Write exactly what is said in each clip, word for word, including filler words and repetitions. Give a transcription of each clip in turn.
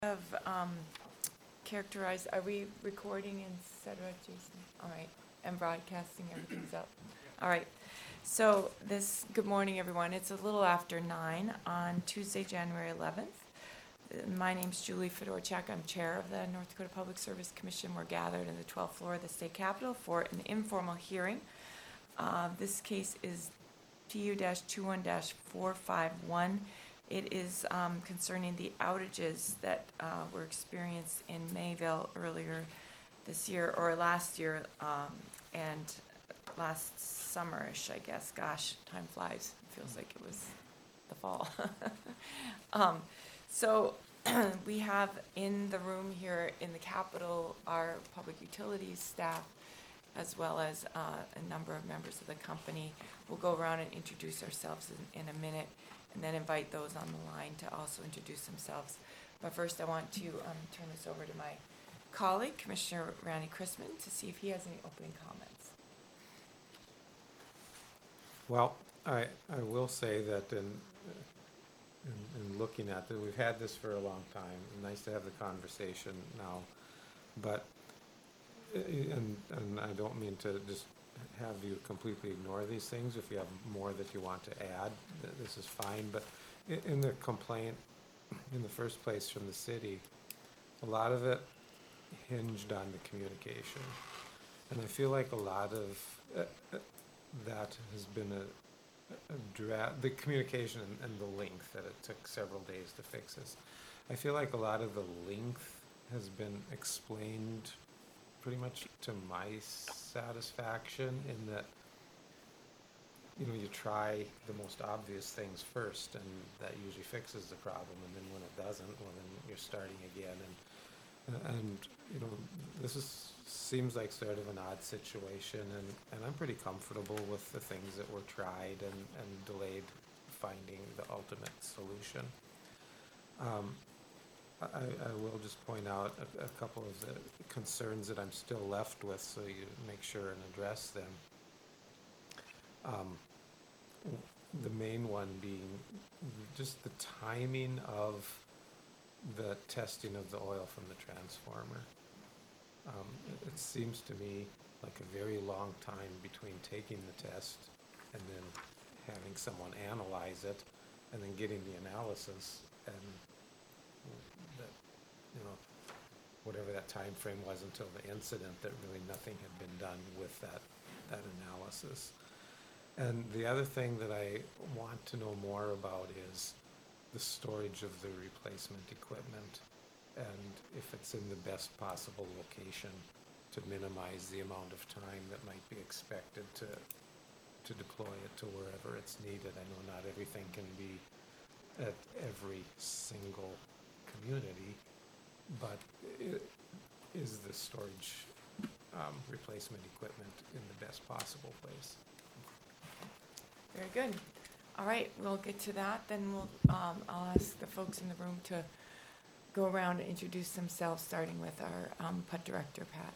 Have um, characterized, are we recording, et cetera, Jason? All right, and broadcasting, everything's up. All right, so this, good morning, everyone. It's a little after nine on Tuesday, January eleventh. Uh, My name's Julie Fedorchak. I'm Chair of the North Dakota Public Service Commission. We're gathered in the twelfth floor of the State Capitol for an informal hearing. Uh, This case is P U twenty-one dash four five one. It is um, concerning the outages that uh, were experienced in Mayville earlier this year, or last year, um, and last summerish, I guess. Gosh, time flies. It feels like it was the fall. um, so we have in the room here in the Capitol our public utilities staff, as well as uh, a number of members of the company. We'll go around and introduce ourselves in, in a minute, and then invite those on the line to also introduce themselves. But first, I want to um, turn this over to my colleague, Commissioner Randy Chrisman, to see if he has any opening comments. Well, I, I will say that in, in, in looking at it, we've had this for a long time. Nice to have the conversation now, but uh, and and I don't mean to just have you completely ignore these things. If you have more that you want to add, th- this is fine. But in, in the complaint, in the first place from the city, a lot of it hinged on the communication, and I feel like a lot of uh, uh, that has been a, a dra- the communication and, and the length that it took several days to fix this. I feel like a lot of the length has been explained pretty much to my satisfaction, in that, you know, you try the most obvious things first, and that usually fixes the problem, and then when it doesn't, well, then you're starting again. And and you know, this is seems like sort of an odd situation, and, and I'm pretty comfortable with the things that were tried and, and delayed finding the ultimate solution. Um, I, I will just point out a, a couple of the concerns that I'm still left with, so you make sure and address them. Um, the main one being just the timing of the testing of the oil from the transformer. Um, it, it seems to me like a very long time between taking the test and then having someone analyze it, and then getting the analysis, and that, you know, whatever that time frame was until the incident, that really nothing had been done with that that analysis. And the other thing that I want to know more about is the storage of the replacement equipment, and if it's in the best possible location to minimize the amount of time that might be expected to to deploy it to wherever it's needed. I know not everything can be at every single community, but it is the storage um, replacement equipment in the best possible place. Very good. All right, we'll get to that. Then we'll, um, I'll ask the folks in the room to go around and introduce themselves, starting with our um, P U D Director, Pat.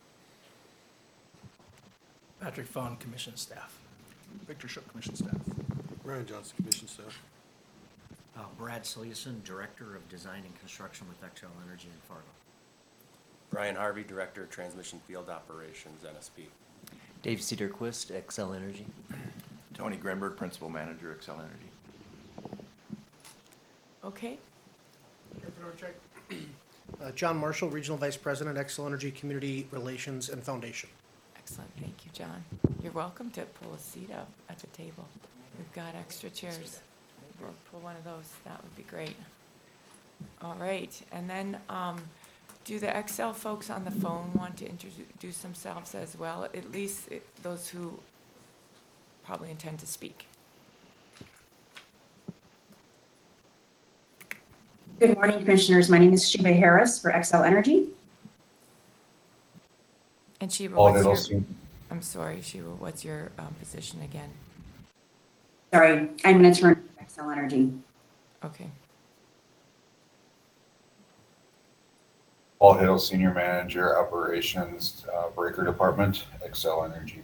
Patrick Fawn, Commission Staff. Victor Shook, Commission Staff. Ryan Johnson, Commission Staff. Uh, Brad Sleason, Director of Design and Construction with Xcel Energy in Fargo. Brian Harvey, Director of Transmission Field Operations, N S P. Dave Cedarquist, Xcel Energy. Tony Grenberg, Principal Manager, Xcel Energy. Okay, Uh, John Marshall, Regional Vice President, Xcel Energy Community Relations and Foundation. excellent. Thank you, John. You're welcome to pull a seat up at the table. We've got extra chairs. We'll pull one of those. That would be great. All right, and then um, do the Xcel folks on the phone want to introduce themselves as well? At least it, those who probably intend to speak. Good morning, Commissioners. My name is Sheba Harris for Xcel Energy. And Sheba, Paul what's your, Hiddleston. I'm sorry, Sheba, what's your um, position again? Sorry, I'm an intern for Xcel Energy. Okay. Paul Hiddle, Senior Manager, Operations, uh, Breaker Department, Xcel Energy.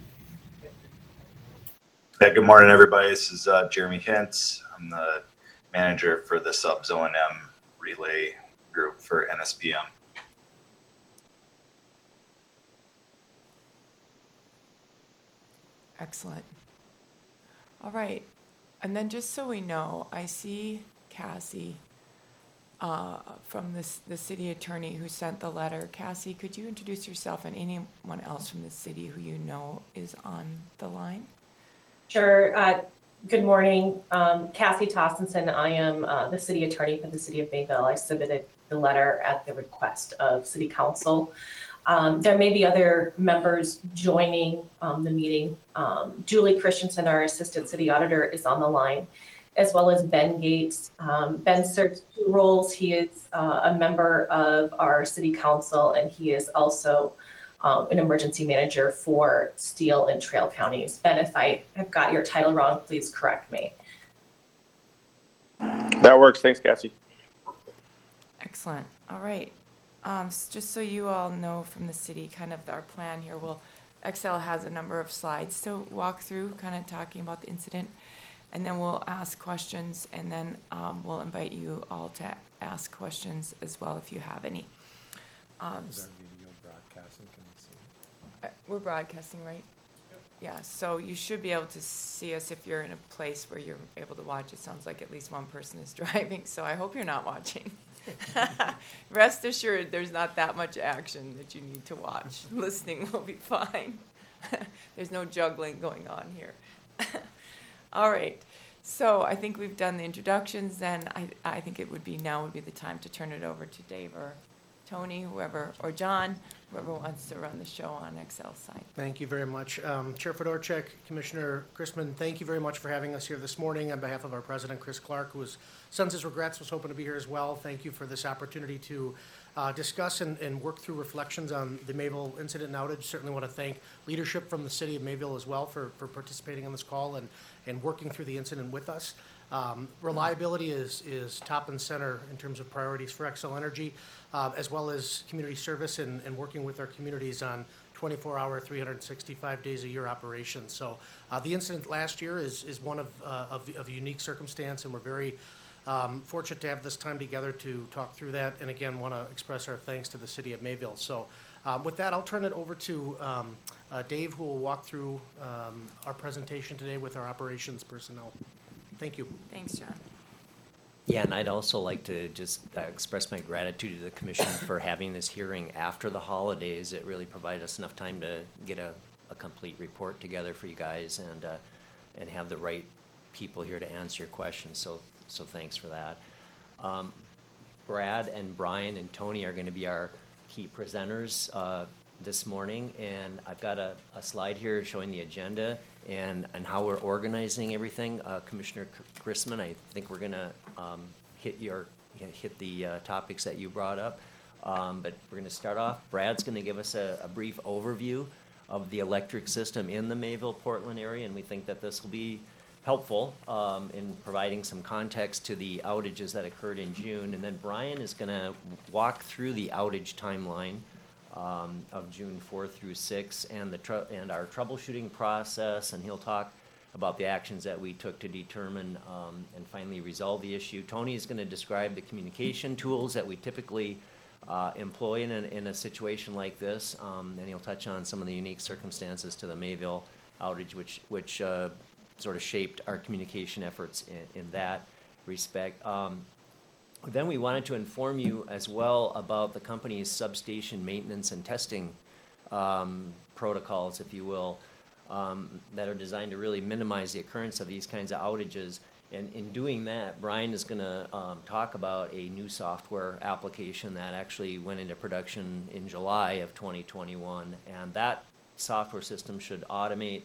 Yeah, good morning, everybody. This is uh, Jeremy Hintz. I'm the manager for the subs O and M relay Group for N S P M. Excellent. All right. And then just so we know, I see Cassie uh, from this, the city attorney who sent the letter. Cassie, could you introduce yourself and anyone else from the city who you know is on the line? Sure. Uh, good morning. Um, Cassie Tossenson. I am uh, the city attorney for the city of Mayville. I submitted the letter at the request of city council. Um, there may be other members joining um, the meeting. Um, Julie Christensen, our assistant city auditor, is on the line, as well as Ben Gates. Um, Ben serves two roles. He is uh, a member of our city council, and he is also um, an emergency manager for Steele and Trail counties. Ben, if I have got your title wrong, please correct me. That works. Thanks, Cassie. Excellent. All right. Um, s- just so you all know from the city, kind of our plan here, we'll, Excel has a number of slides to walk through, kind of talking about the incident. And then we'll ask questions, and then um, we'll invite you all to ask questions as well if you have any. Um, Is our video broadcasting? Can you see? Uh, We're broadcasting, right? Yeah, so you should be able to see us if you're in a place where you're able to watch. It sounds like at least one person is driving, so I hope you're not watching. Rest assured, there's not that much action that you need to watch. Listening will be fine. There's no juggling going on here. All right, so I think we've done the introductions, then I, I think it would be, now would be the time to turn it over to Dave or Tony, whoever, or John, whoever wants to run the show on Excel's side. Thank you very much. Um, Chair Fedorchak, Commissioner Chrisman, thank you very much for having us here this morning. On behalf of our president, Chris Clark, who was, sends his regrets, was hoping to be here as well. Thank you for this opportunity to uh, discuss and, and work through reflections on the Mayville incident and outage. Certainly want to thank leadership from the city of Mayville as well for, for participating in this call and, and working through the incident with us. Um, reliability is, is top and center in terms of priorities for Xcel Energy, uh, as well as community service and, and working with our communities on twenty-four hour, three hundred sixty-five days a year operations. So uh, the incident last year is, is one of, uh, of, of a unique circumstance, and we're very um, fortunate to have this time together to talk through that. And again, want to express our thanks to the city of Mayville. So uh, with that, I'll turn it over to um, uh, Dave, who will walk through um, our presentation today with our operations personnel. Thank you. Thanks, John. Yeah, and I'd also like to just uh, express my gratitude to the commission for having this hearing after the holidays. It really provided us enough time to get a, a complete report together for you guys and uh, and have the right people here to answer your questions. So so thanks for that. Um, Brad and Brian and Tony are going to be our key presenters uh, this morning, and I've got a, a slide here showing the agenda and, and how we're organizing everything. Uh, Commissioner Chrisman, I think we're gonna um, hit your, hit the uh, topics that you brought up. Um, but we're gonna start off. Brad's gonna give us a, a brief overview of the electric system in the Mayville-Portland area, and we think that this will be helpful um, in providing some context to the outages that occurred in June. And then Brian is gonna walk through the outage timeline Um, of June fourth through sixth, and the tr- and our troubleshooting process, and he'll talk about the actions that we took to determine um, and finally resolve the issue. Tony is going to describe the communication tools that we typically uh, employ in a, in a situation like this, um, and he'll touch on some of the unique circumstances to the Mayville outage, which which uh, sort of shaped our communication efforts in, in that respect. Um, Then we wanted to inform you as well about the company's substation maintenance and testing um, protocols, if you will, um, that are designed to really minimize the occurrence of these kinds of outages. And in doing that, Brian is going to um, talk about a new software application that actually went into production in July of twenty twenty-one. And that software system should automate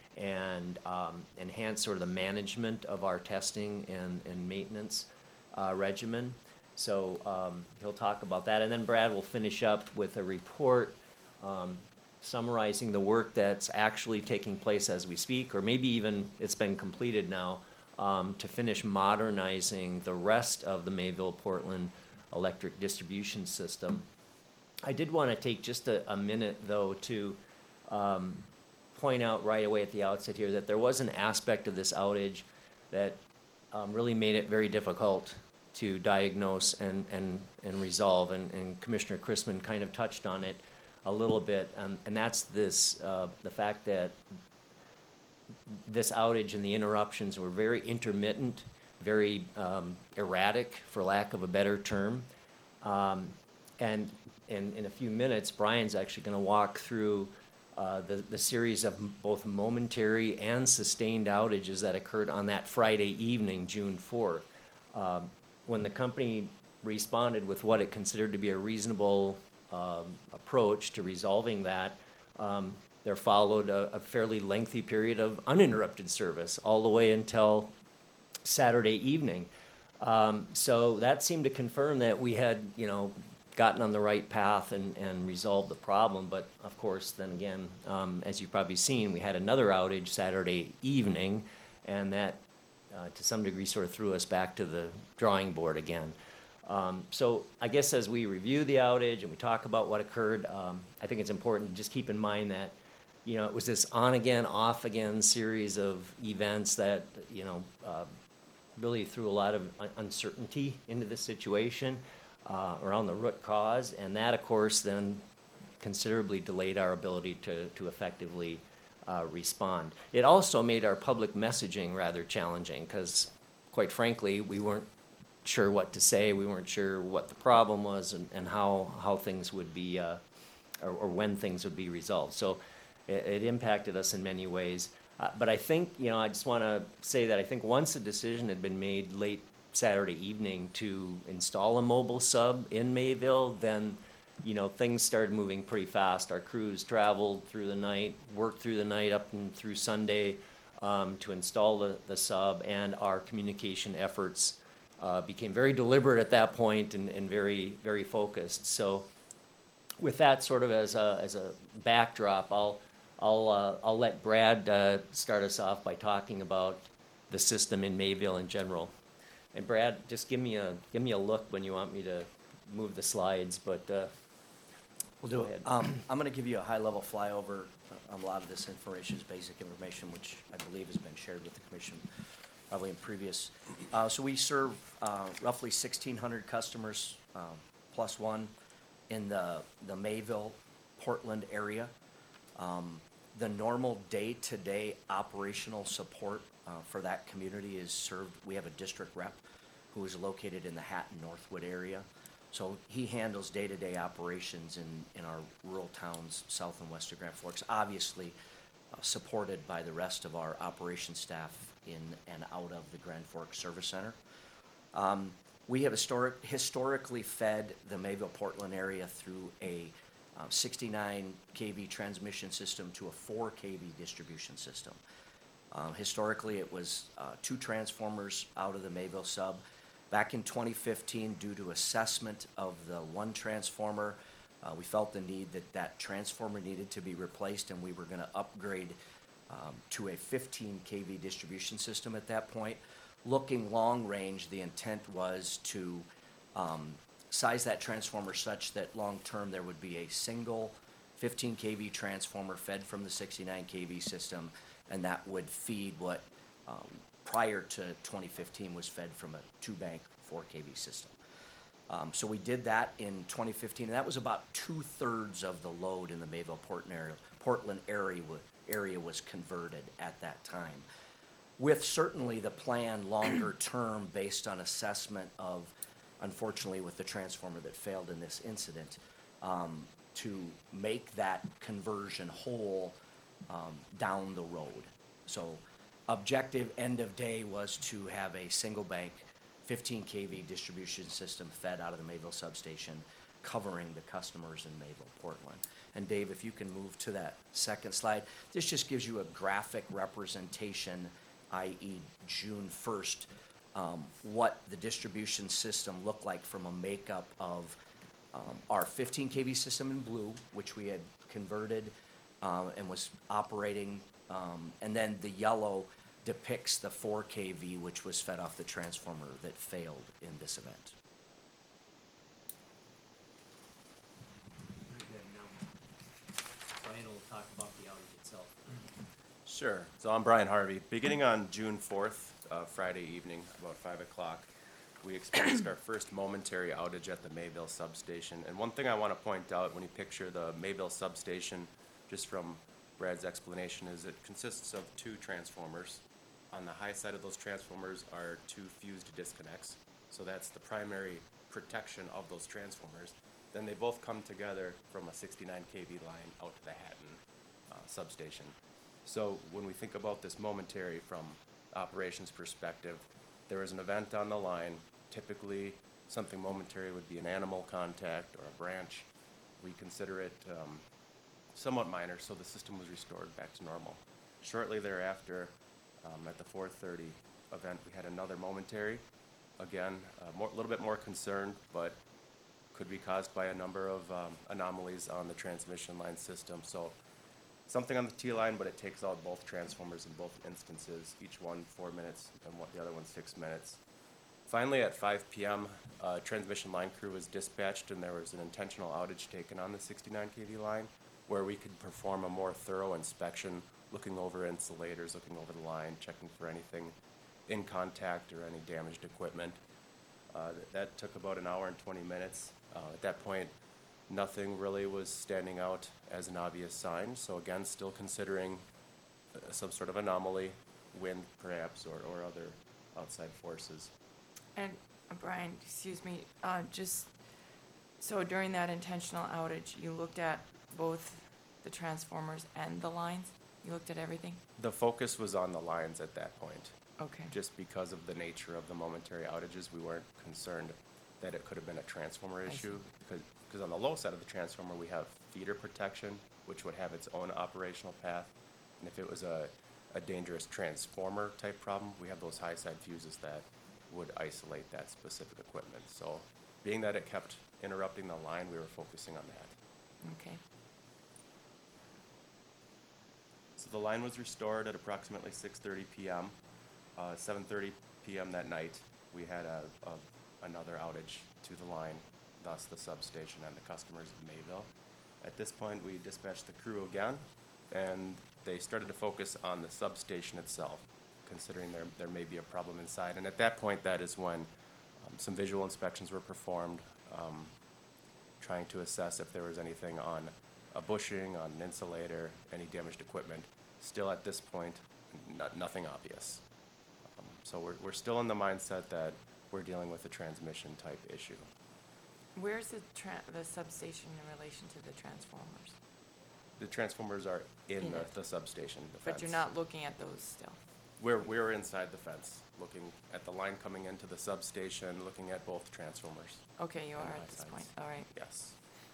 and um, enhance sort of the management of our testing and, and maintenance Uh, regimen. So um, he'll talk about that, and then Brad will finish up with a report um, summarizing the work that's actually taking place as we speak, or maybe even it's been completed now, um, to finish modernizing the rest of the Mayville-Portland electric distribution system. I did want to take just a, a minute, though, to um, point out right away at the outset here that there was an aspect of this outage that um, really made it very difficult to diagnose and, and, and resolve. And, and Commissioner Chrisman kind of touched on it a little bit, um, and that's this, uh, the fact that this outage and the interruptions were very intermittent, very um, erratic, for lack of a better term. Um, and in, in a few minutes, Brian's actually going to walk through uh, the, the series of m- both momentary and sustained outages that occurred on that Friday evening, June fourth. Um, when the company responded with what it considered to be a reasonable um, approach to resolving that, um, there followed a, a fairly lengthy period of uninterrupted service all the way until Saturday evening. Um, so that seemed to confirm that we had, you know, gotten on the right path and, and resolved the problem. But of course, then again, um, as you've probably seen, we had another outage Saturday evening, and that uh, to some degree sort of threw us back to the drawing board again. Um, so I guess as we review the outage and we talk about what occurred, um, I think it's important to just keep in mind that, you know, it was this on-again, off-again series of events that, you know, uh, really threw a lot of un- uncertainty into the situation uh, around the root cause, and that, of course, then considerably delayed our ability to, to effectively uh, respond. It also made our public messaging rather challenging because, quite frankly, we weren't sure what to say, we weren't sure what the problem was and, and how, how things would be, uh, or, or when things would be resolved. So it, it impacted us in many ways. Uh, but I think, you know, I just want to say that I think once a decision had been made late Saturday evening to install a mobile sub in Mayville, then, you know, things started moving pretty fast. Our crews traveled through the night, worked through the night up and through Sunday um, to install the, the sub, and our communication efforts uh, became very deliberate at that point and, and very, very focused. So with that sort of as a, as a backdrop, I'll I'll, uh, I'll let Brad uh, start us off by talking about the system in Mayville in general. And Brad, just give me a give me a look when you want me to move the slides, but uh, We'll do go it. ahead. Um, I'm going to give you a high-level flyover. Uh, A lot of this information is basic information, which I believe has been shared with the commission probably in previous. Uh, So we serve uh, roughly sixteen hundred customers, um, plus one, in the the Mayville, Portland area. Um, The normal day-to-day operational support uh, for that community is served, we have a district rep who is located in the Hatton Northwood area. So he handles day-to-day operations in, in our rural towns south and west of Grand Forks, obviously uh, supported by the rest of our operations staff in and out of the Grand Forks Service Center. Um, we have historic, historically fed the Mayville-Portland area through a Uh, sixty-nine K V transmission system to a four K V distribution system. Uh, historically, it was uh, two transformers out of the Mayville sub. Back in twenty fifteen, due to assessment of the one transformer, uh, we felt the need that that transformer needed to be replaced, and we were going to upgrade um, to a fifteen K V distribution system at that point. Looking long range, the intent was to um, size that transformer such that long-term there would be a single fifteen K V transformer fed from the sixty-nine K V system, and that would feed what um, prior to twenty fifteen was fed from a two-bank four K V system. Um, so we did that in twenty fifteen, and that was about two-thirds of the load in the Mayville Portland area, Portland area, area was converted at that time. With certainly the plan longer-term based on assessment of, unfortunately, with the transformer that failed in this incident, um, to make that conversion whole um, down the road. So objective end of day was to have a single bank fifteen K V distribution system fed out of the Mayville substation covering the customers in Mayville, Portland. And Dave, if you can move to that second slide, this just gives you a graphic representation, that is June first, Um, what the distribution system looked like from a makeup of um, our fifteen K V system in blue, which we had converted um, and was operating, um, and then the yellow depicts the four K V, which was fed off the transformer that failed in this event. Brian will talk about the outage itself. Sure. So I'm Brian Harvey. Beginning on June fourth, uh, Friday evening, about five o'clock, we experienced our first momentary outage at the Mayville substation. And one thing I want to point out when you picture the Mayville substation, just from Brad's explanation, is it consists of two transformers. On the high side of those transformers are two fused disconnects. So that's the primary protection of those transformers. Then they both come together from a sixty-nine K V line out to the Hatton uh, substation. So when we think about this momentary from operations perspective, there was an event on the line. Typically, something momentary would be an animal contact or a branch. We consider it um, somewhat minor, so the system was restored back to normal. Shortly thereafter, um, at the four thirty event, we had another momentary. Again, a more, little bit more concerned, but could be caused by a number of um, anomalies on the transmission line system. So something on the T line, but it takes out both transformers in both instances, each one four minutes and what the other one six minutes. Finally, at five P M, uh, transmission line crew was dispatched, and there was an intentional outage taken on the sixty-nine K V line, where we could perform a more thorough inspection, looking over insulators, looking over the line, checking for anything in contact or any damaged equipment. Uh, th- that took about an hour and twenty minutes. Uh, at that point, nothing really was standing out as an obvious sign. So again, still considering uh, some sort of anomaly, wind perhaps, or, or other outside forces. And uh, Brian, excuse me, uh, just, so during that intentional outage, you looked at both the transformers and the lines? You looked at everything? The focus was on the lines at that point. Okay. Just because of the nature of the momentary outages, we weren't concerned that it could have been a transformer I see. issue. Because, because on the low side of the transformer, we have feeder protection, which would have its own operational path. And if it was a, a dangerous transformer type problem, we have those high side fuses that would isolate that specific equipment. So being that it kept interrupting the line, we were focusing on that. Okay. So the line was restored at approximately six thirty P M Uh, seven thirty P M that night, we had a, a, another outage to the line, thus the substation and the customers of Mayville. At this point, we dispatched the crew again, and they started to focus on the substation itself, considering there, there may be a problem inside. And at that point, that is when um, some visual inspections were performed, um, trying to assess if there was anything on a bushing, on an insulator, any damaged equipment. Still at this point, not, nothing obvious. Um, so we're, we're still in the mindset that we're dealing with a transmission type issue. Where's the tra- the substation in relation to the transformers? The transformers are in, In the, it. the substation, the But fence. you're not looking at those still? We're, we're inside the fence, looking at the line coming into the substation, looking at both transformers. Okay, you On are the at this sides. point, all right. Yes.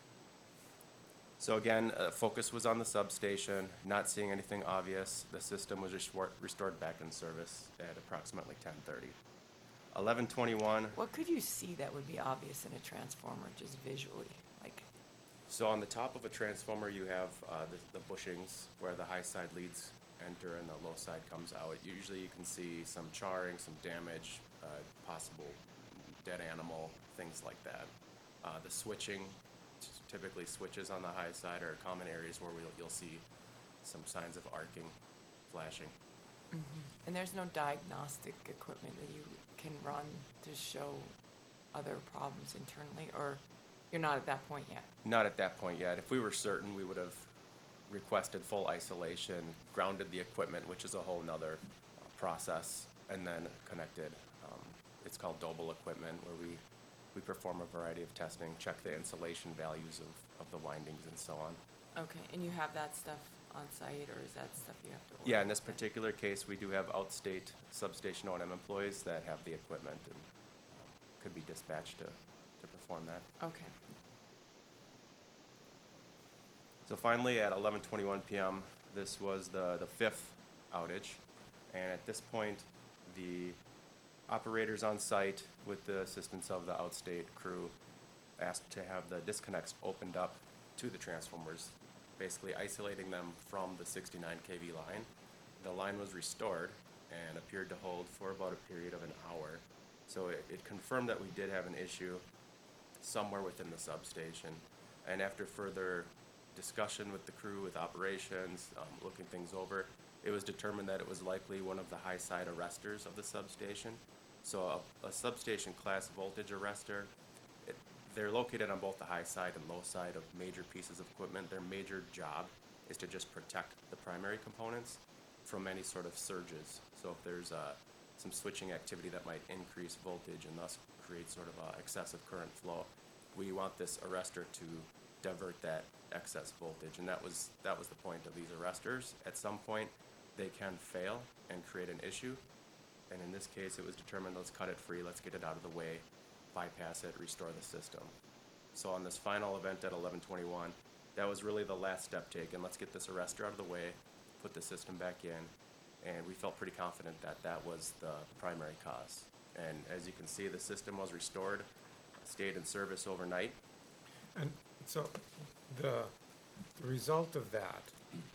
So again, uh, focus was on the substation, not seeing anything obvious. The system was restor- restored back in service at approximately ten thirty. eleven twenty-one, What could you see that would be obvious in a transformer, just visually? Like, so on the top of a transformer, you have uh, the, the bushings where the high side leads enter and the low side comes out. Usually you can see some charring, some damage, uh, possible dead animal, things like that. Uh, the switching, typically switches on the high side are common areas where we'll, you'll see some signs of arcing, flashing. and there's no diagnostic equipment that you can run to show other problems internally, or you're not at that point yet? Not at that point yet. If we were certain, we would have requested full isolation, grounded the equipment, which is a whole nother uh, process, and then connected. Um, it's called Doble equipment, where we, we perform a variety of testing, check the insulation values of, of the windings and so on. Okay, and you have that stuff on site, or is that stuff you have to order? Yeah, in this particular case, we do have outstate substation O and M employees that have the equipment and um, could be dispatched to, to perform that. Okay, So finally, at eleven twenty-one P M, this was the, the fifth outage. And at this point, the operators on site, with the assistance of the outstate crew, asked to have the disconnects opened up to the transformers, basically isolating them from the sixty-nine K V line. The line was restored and appeared to hold for about a period of an hour. So it, it confirmed that we did have an issue somewhere within the substation. And after further discussion with the crew, with operations, um, looking things over, it was determined that it was likely one of the high side arresters of the substation. So a, a substation class voltage arrestor, it, they're located on both the high side and low side of major pieces of equipment. Their major job is to just protect the primary components from any sort of surges. So if there's uh, some switching activity that might increase voltage and thus create sort of uh, excessive current flow, we want this arrestor to divert that excess voltage. And that was, that was the point of these arrestors. At some point, they can fail and create an issue. And in this case, it was determined, let's cut it free, let's get it out of the way, bypass it, restore the system. So on this final event at eleven twenty-one, that was really the last step taken. Let's get this arrestor out of the way, put the system back in, and we felt pretty confident that that was the primary cause. And as you can see, the system was restored, stayed in service overnight. And so the, the result of that,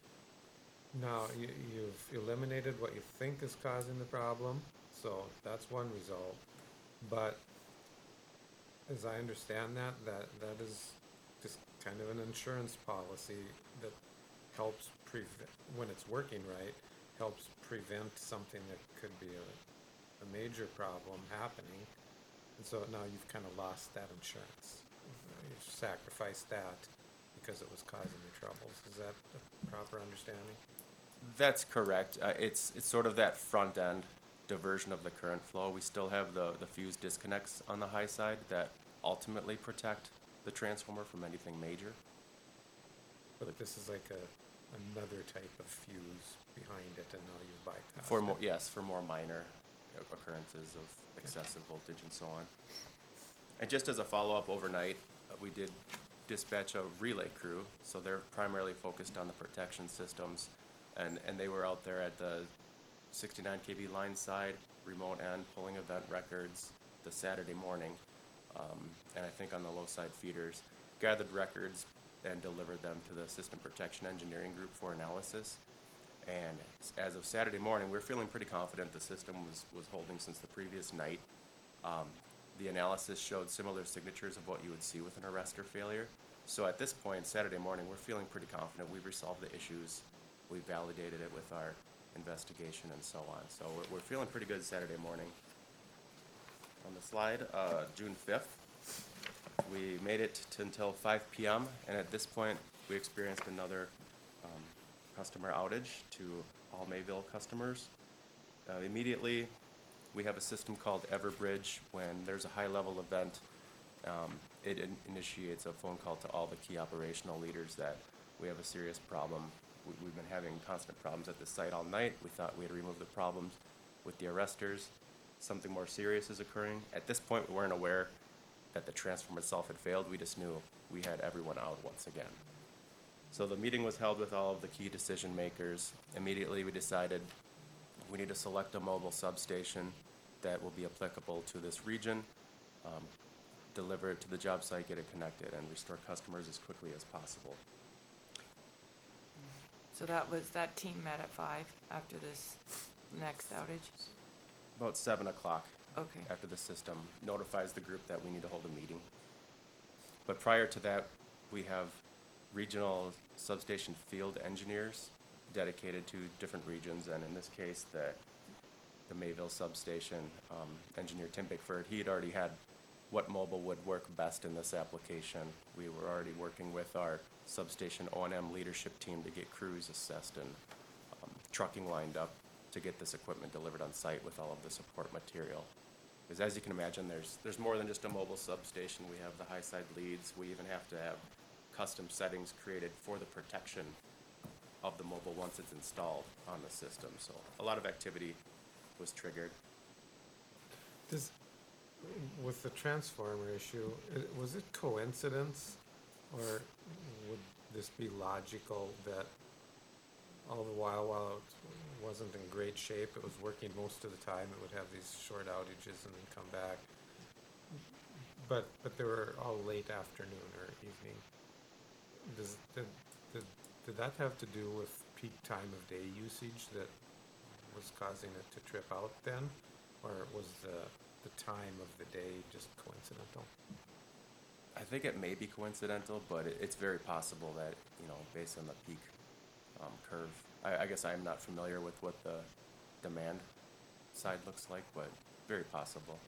now you, you've eliminated what you think is causing the problem, so that's one result. But as I understand that, that, that is just kind of an insurance policy that helps prevent, when it's working right, helps prevent something that could be a, a major problem happening. And so now you've kind of lost that insurance. You've sacrificed that because it was causing you troubles. Is that a proper understanding? That's correct. Uh, it's, it's sort of that front end diversion of the current flow. We still have the, the fuse disconnects on the high side that ultimately protect the transformer from anything major. But this is like a, another type of fuse behind it, and now you've bypassed For it. more, yes, for more minor occurrences of excessive voltage and so on. And just as a follow-up overnight, uh, we did dispatch a relay crew, so they're primarily focused on the protection systems, and, and they were out there at the sixty-nine K V line side, remote end, pulling event records the Saturday morning, um, and I think on the low side feeders, gathered records and delivered them to the System Protection Engineering Group for analysis. And as of Saturday morning, we're feeling pretty confident the system was, was holding since the previous night. Um, the analysis showed similar signatures of what you would see with an arrestor failure. So at this point, Saturday morning, we're feeling pretty confident. We've resolved the issues. We validated it with our investigation and so on. So we're, we're feeling pretty good Saturday morning. On the slide, uh, June fifth, we made it to until five P M and at this point, we experienced another um, customer outage to all Mayville customers. Uh, immediately, we have a system called Everbridge. When there's a high-level event, um, it in initiates a phone call to all the key operational leaders that we have a serious problem. We, we've been having constant problems at the site all night. We thought we had removed the problems with the arresters. Something more serious is occurring. At this point, we weren't aware that the transformer itself had failed. We just knew we had everyone out once again. So the meeting was held with all of the key decision makers. Immediately, we decided we need to select a mobile substation that will be applicable to this region, um, deliver it to the job site, get it connected, and restore customers as quickly as possible. So that was, that team met at five after this next outage? About seven o'clock Okay. after the system notifies the group that we need to hold a meeting. But prior to that, we have regional substation field engineers dedicated to different regions, and in this case, the, the Mayville substation um, engineer Tim Bickford, he had already had what mobile would work best in this application. We were already working with our substation O and M leadership team to get crews assessed and um, trucking lined up to get this equipment delivered on site with all of the support material. Because as you can imagine, there's, there's more than just a mobile substation. We have the high side leads. We even have to have custom settings created for the protection of the mobile once it's installed on the system. So a lot of activity was triggered. Does, with the transformer issue, i- was it coincidence, or would this be logical that all the while, while it wasn't in great shape, it was working most of the time, it would have these short outages and then come back? But, but they were all late afternoon or evening. Does, did, did, did that have to do with peak time of day usage that was causing it to trip out then? Or was the, the time of the day just coincidental? I think it may be coincidental, but it, it's very possible that, you know, based on the peak um, curve, I, I guess I'm not familiar with what the demand side looks like, but very possible.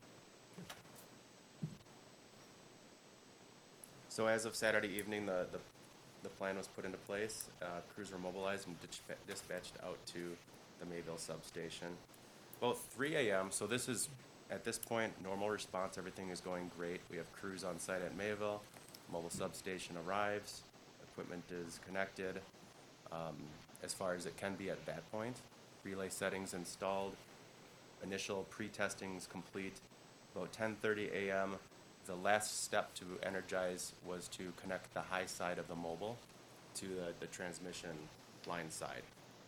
So as of Saturday evening, the, the, the plan was put into place. Uh, crews were mobilized and ditch- dispatched out to the Mayville substation. About three A M, so this is, at this point, normal response, everything is going great. We have crews on site at Mayville, mobile substation arrives, equipment is connected, um, as far as it can be at that point. Relay settings installed, initial pre-testing is complete. About ten thirty A M, the last step to energize was to connect the high side of the mobile to the, the transmission line side.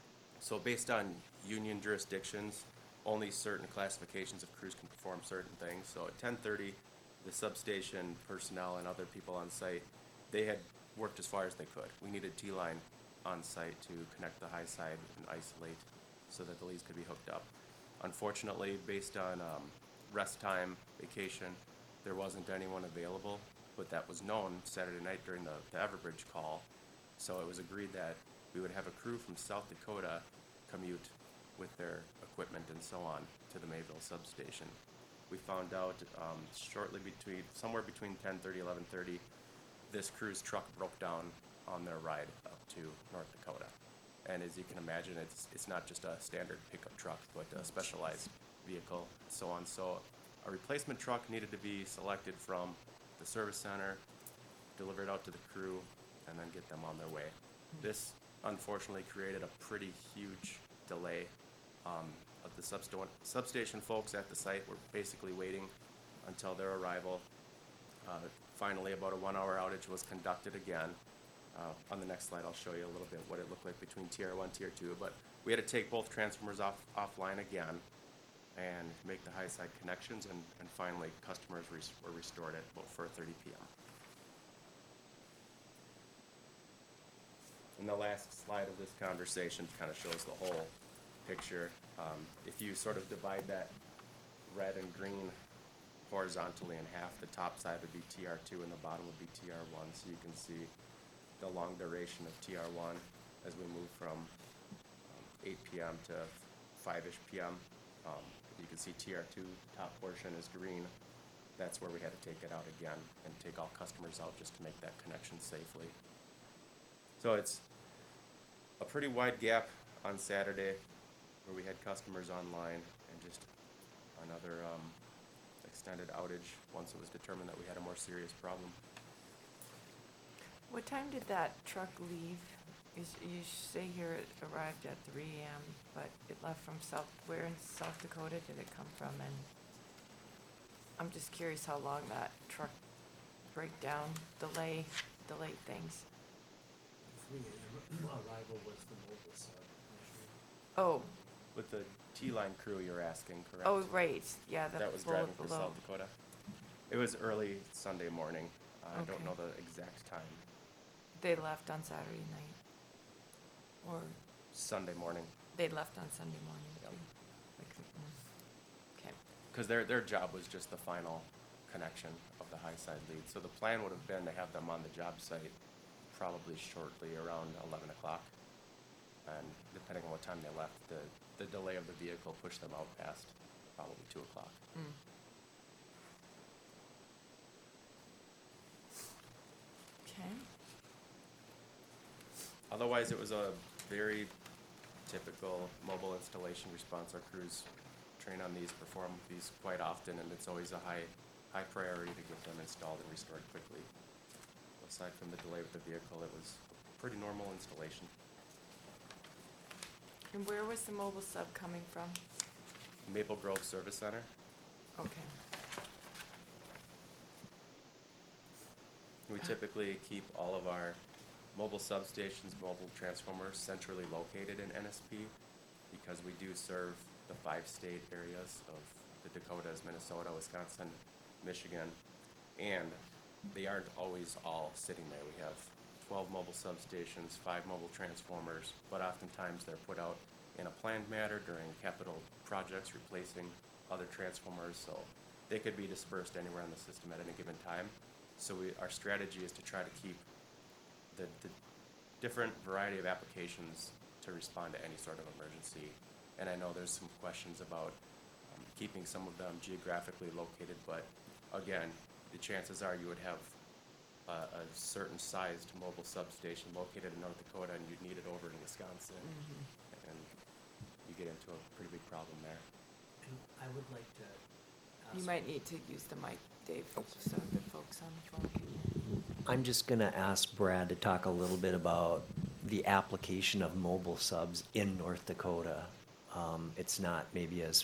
So based on union jurisdictions, only certain classifications of crews can perform certain things. So at ten thirty, the substation personnel and other people on site, they had worked as far as they could. We needed T-line on site to connect the high side and isolate so that the leads could be hooked up. Unfortunately, based on um, rest time, vacation, there wasn't anyone available, but that was known Saturday night during the, the Everbridge call. So it was agreed that we would have a crew from South Dakota commute with their equipment and so on to the Mayville substation. We found out um, shortly between, somewhere between ten thirty, eleven thirty, this crew's truck broke down on their ride up to North Dakota. And as you can imagine, it's, it's not just a standard pickup truck, but a specialized vehicle, so on. So a replacement truck needed to be selected from the service center, delivered out to the crew, and then get them on their way. This unfortunately created a pretty huge delay. Um, of the substa- substation folks at the site were basically waiting until their arrival. Uh, finally, about a one-hour outage was conducted again. Uh, on the next slide, I'll show you a little bit what it looked like between T R one, T R two, but we had to take both transformers off offline again and make the high side connections, and, and finally customers res- were restored at about four thirty P M And the last slide of this conversation kind of shows the whole picture. Um, if you sort of divide that red and green horizontally in half, the top side would be T R two and the bottom would be T R one. So you can see the long duration of T R one as we move from um, eight P M to five-ish P M Um, you can see T R two top portion is green. That's where we had to take it out again and take all customers out just to make that connection safely. So it's a pretty wide gap on Saturday where we had customers online and just another um, extended outage once it was determined that we had a more serious problem. What time did that truck leave? You, s- you say here it arrived at three A M, but it left from South, where in South Dakota did it come from? And I'm just curious how long that truck breakdown, delay, delayed things. three A M arrival was the mobile sub. Oh, With the T-line crew you're asking, correct? oh, right, yeah, the That was bullet driving for below. South Dakota. It was early Sunday morning. Uh, I don't Okay. know the exact time. They left on Saturday night? Or Sunday morning, they left on Sunday morning Yep. too? Like, mm, okay, because their, their job was just the final connection of the high side lead. So the plan would have been to have them on the job site probably shortly around eleven o'clock. And depending on what time they left, the, the delay of the vehicle pushed them out past probably two o'clock. mm. Okay, Otherwise, it was a very typical mobile installation response. Our crews train on these, perform these quite often, and it's always a high, high priority to get them installed and restored quickly. Aside from the delay with the vehicle, it was a pretty normal installation. and where was the mobile sub coming from? Maple Grove Service Center. Okay, We typically keep all of our mobile substations, mobile transformers centrally located in N S P because we do serve the five state areas of the Dakotas, Minnesota, Wisconsin, Michigan, and they aren't always all sitting there. We have twelve mobile substations, five mobile transformers, but oftentimes they're put out in a planned manner during capital projects replacing other transformers, so they could be dispersed anywhere in the system at any given time. So we, our strategy is to try to keep the, the different variety of applications to respond to any sort of emergency. And I know there's some questions about, um, keeping some of them geographically located, but again, the chances are you would have a, a certain sized mobile substation located in North Dakota and you'd need it over in Wisconsin. And you get into a pretty big problem there. And I would like to ask. You might need to use the mic, Dave, so the folks on the phone can hear. I'm just gonna ask Brad to talk a little bit about the application of mobile subs in North Dakota. Um, it's not maybe as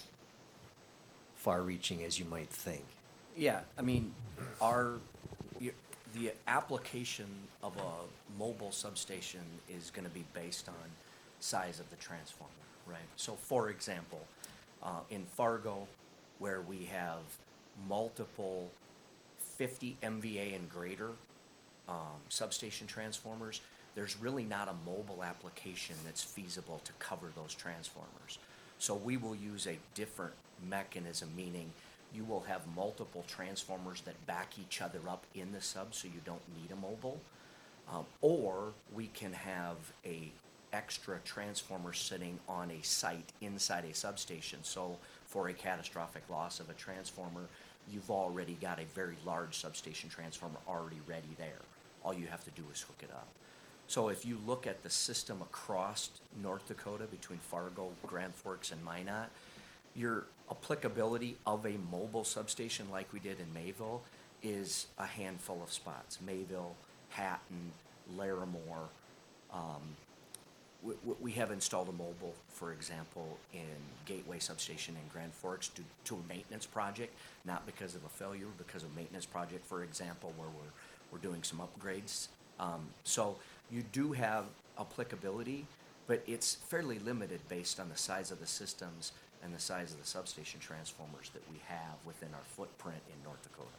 far-reaching as you might think. Yeah, I mean, our, y- the application of a mobile substation is gonna be based on size of the transformer, right? So for example, uh, in Fargo, where we have multiple fifty M V A and greater, um, substation transformers, there's really not a mobile application that's feasible to cover those transformers. So we will use a different mechanism, meaning you will have multiple transformers that back each other up in the sub, so you don't need a mobile. Um, or we can have a extra transformer sitting on a site inside a substation. So for a catastrophic loss of a transformer, you've already got a very large substation transformer already ready there. All you have to do is hook it up. So if you look at the system across North Dakota between Fargo, Grand Forks, and Minot, your applicability of a mobile substation like we did in Mayville is a handful of spots. Mayville, Hatton, Larimore. Um, we, we have installed a mobile, for example, in Gateway Substation in Grand Forks to, to a maintenance project, not because of a failure, because of a maintenance project, for example, where we're, we're doing some upgrades. Um, so you do have applicability, but it's fairly limited based on the size of the systems and the size of the substation transformers that we have within our footprint in North Dakota.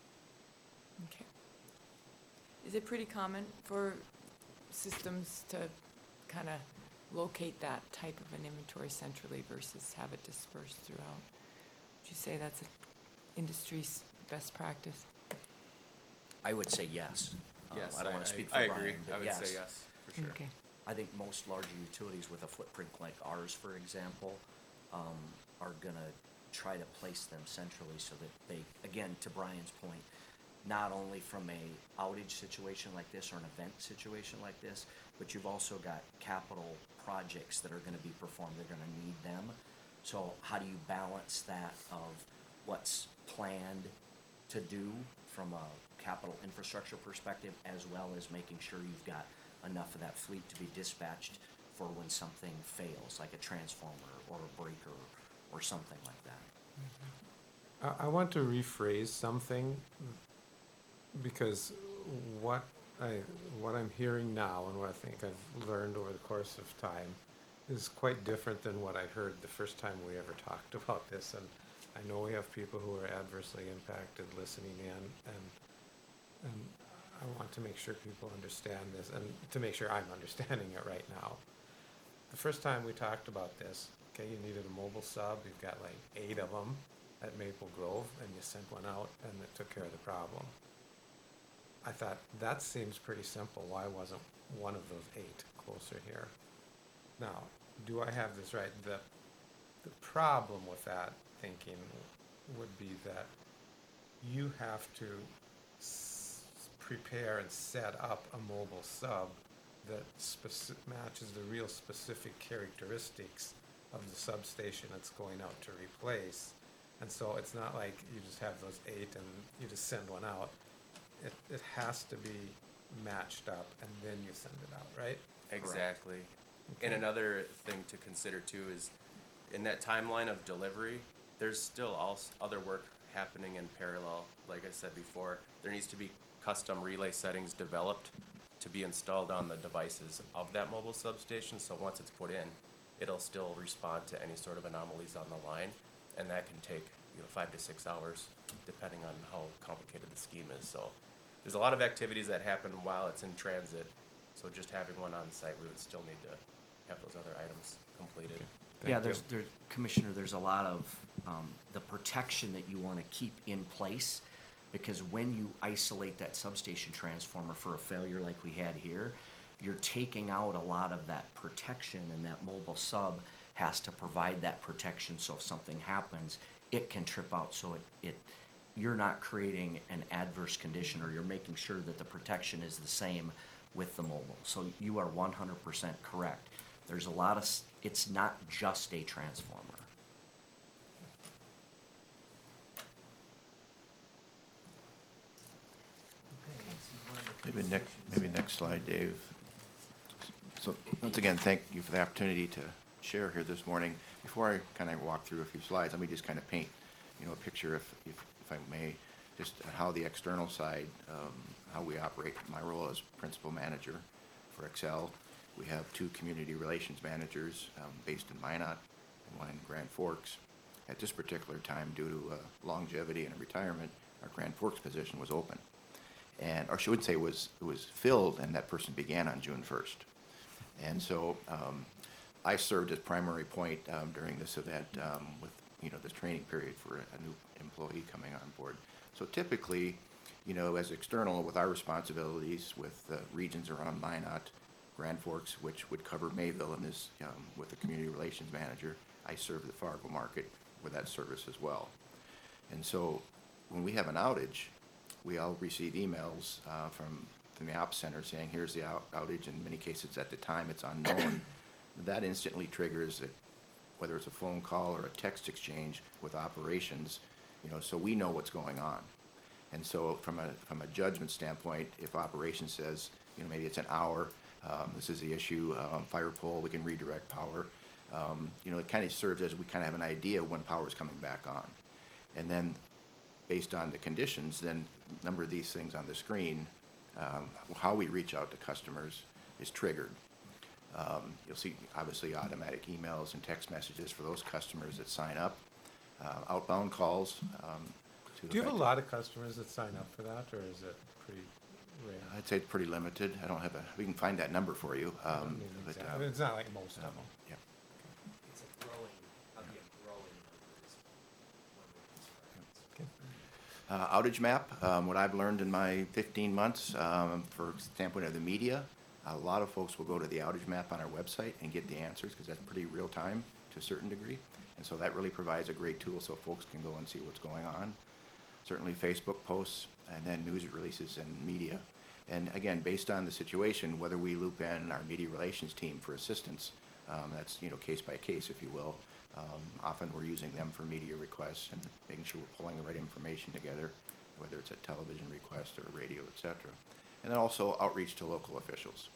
Okay. Is it pretty common for systems to kind of locate that type of an inventory centrally versus have it dispersed throughout? Would you say that's an industry's best practice? I would say yes. Um, Yes, I don't want to speak for I Brian, agree. but I would yes. say yes, for sure. Okay. I think most larger utilities with a footprint like ours, for example, um, are gonna try to place them centrally so that they, again, to Brian's point, not only from a outage situation like this or an event situation like this, but you've also got capital projects that are gonna be performed, they're gonna need them. So how do you balance that of what's planned to do from a capital infrastructure perspective, as well as making sure you've got enough of that fleet to be dispatched for when something fails, like a transformer or a breaker or something like that. I, I want to rephrase something, because what I, what I'm hearing now and what I think I've learned over the course of time is quite different than what I heard the first time we ever talked about this. And I know we have people who are adversely impacted listening in, and and I want to make sure people understand this, and to make sure I'm understanding it right now. The first time we talked about this, okay, you needed a mobile sub, you've got like eight of them at Maple Grove, and you sent one out, and it took care of the problem. I thought, that seems pretty simple, why wasn't one of those eight closer here? Now, do I have this right? The, the problem with that thinking would be that you have to s- prepare and set up a mobile sub that speci- matches the real specific characteristics of the substation it's going out to replace. And so it's not like you just have those eight and you just send one out. It, it has to be matched up and then you send it out, right? Exactly. And Okay. another thing to consider too is, in that timeline of delivery, there's still also other work happening in parallel. Like I said before, there needs to be custom relay settings developed to be installed on the devices of that mobile substation, so once it's put in, it'll still respond to any sort of anomalies on the line, and that can take, you know, five to six hours, depending on how complicated the scheme is. So there's a lot of activities that happen while it's in transit, so just having one on site, we would still need to have those other items completed. Thank Yeah, you. there's, there, Commissioner, there's a lot of, um, the protection that you wanna keep in place, because when you isolate that substation transformer for a failure like we had here, you're taking out a lot of that protection, and that mobile sub has to provide that protection, so if something happens, it can trip out, so it, it, you're not creating an adverse condition, or you're making sure that the protection is the same with the mobile. So you are one hundred percent correct. There's a lot of, s- it's not just a transformer. Maybe next, maybe next slide, Dave. So, once again, thank you for the opportunity to share here this morning. Before I kind of walk through a few slides, let me just kind of paint, you know, a picture, if, if, if I may, just how the external side, um, how we operate. My role as principal manager for Excel. We have two community relations managers, um, based in Minot and one in Grand Forks. At this particular time, due to uh, longevity and retirement, our Grand Forks position was open. And, or I should say, was it was filled, and that person began on June first. And so um, I served as primary point um, during this event um, with, you know, this training period for a, a new employee coming on board. So typically, you know, as external with our responsibilities with uh, regions around Minot, Grand Forks, which would cover Mayville, and this um, with the community relations manager, I serve the Fargo market with that service as well. And so when we have an outage, we all receive emails uh, from, from the ops center saying, here's the out- outage. In many cases, at the time, it's unknown. That instantly triggers it, whether it's a phone call or a text exchange with operations, you know, so we know what's going on. And so from a, from a judgment standpoint, if operations says, you know, maybe it's an hour, um, this is the issue, um, fire pole, we can redirect power. Um, you know, it kind of serves as we kind of have an idea when power is coming back on. And then based on the conditions, then a number of these things on the screen, um, how we reach out to customers is triggered. Um, you'll see obviously automatic emails and text messages for those customers that sign up, uh, outbound calls. Um, to Do you have a effect- lot of customers that sign up for that, or is it pretty rare? I'd say it's pretty limited. I don't have a, we can find that number for you. I don't Um, mean but, exact- uh, I mean, it's not like most of them. yeah. It's a growing, probably a growing number is one way to describe it. Uh, outage map, um, what I've learned in my fifteen months, um, for standpoint of the media, a lot of folks will go to the outage map on our website and get the answers, because that's pretty real time to a certain degree. And so that really provides a great tool so folks can go and see what's going on. Certainly Facebook posts, and then news releases and media. And again, based on the situation, whether we loop in our media relations team for assistance, um, that's, you know, case by case, if you will. Um, often we're using them for media requests and making sure we're pulling the right information together, whether it's a television request or radio, et cetera. And then also outreach to local officials.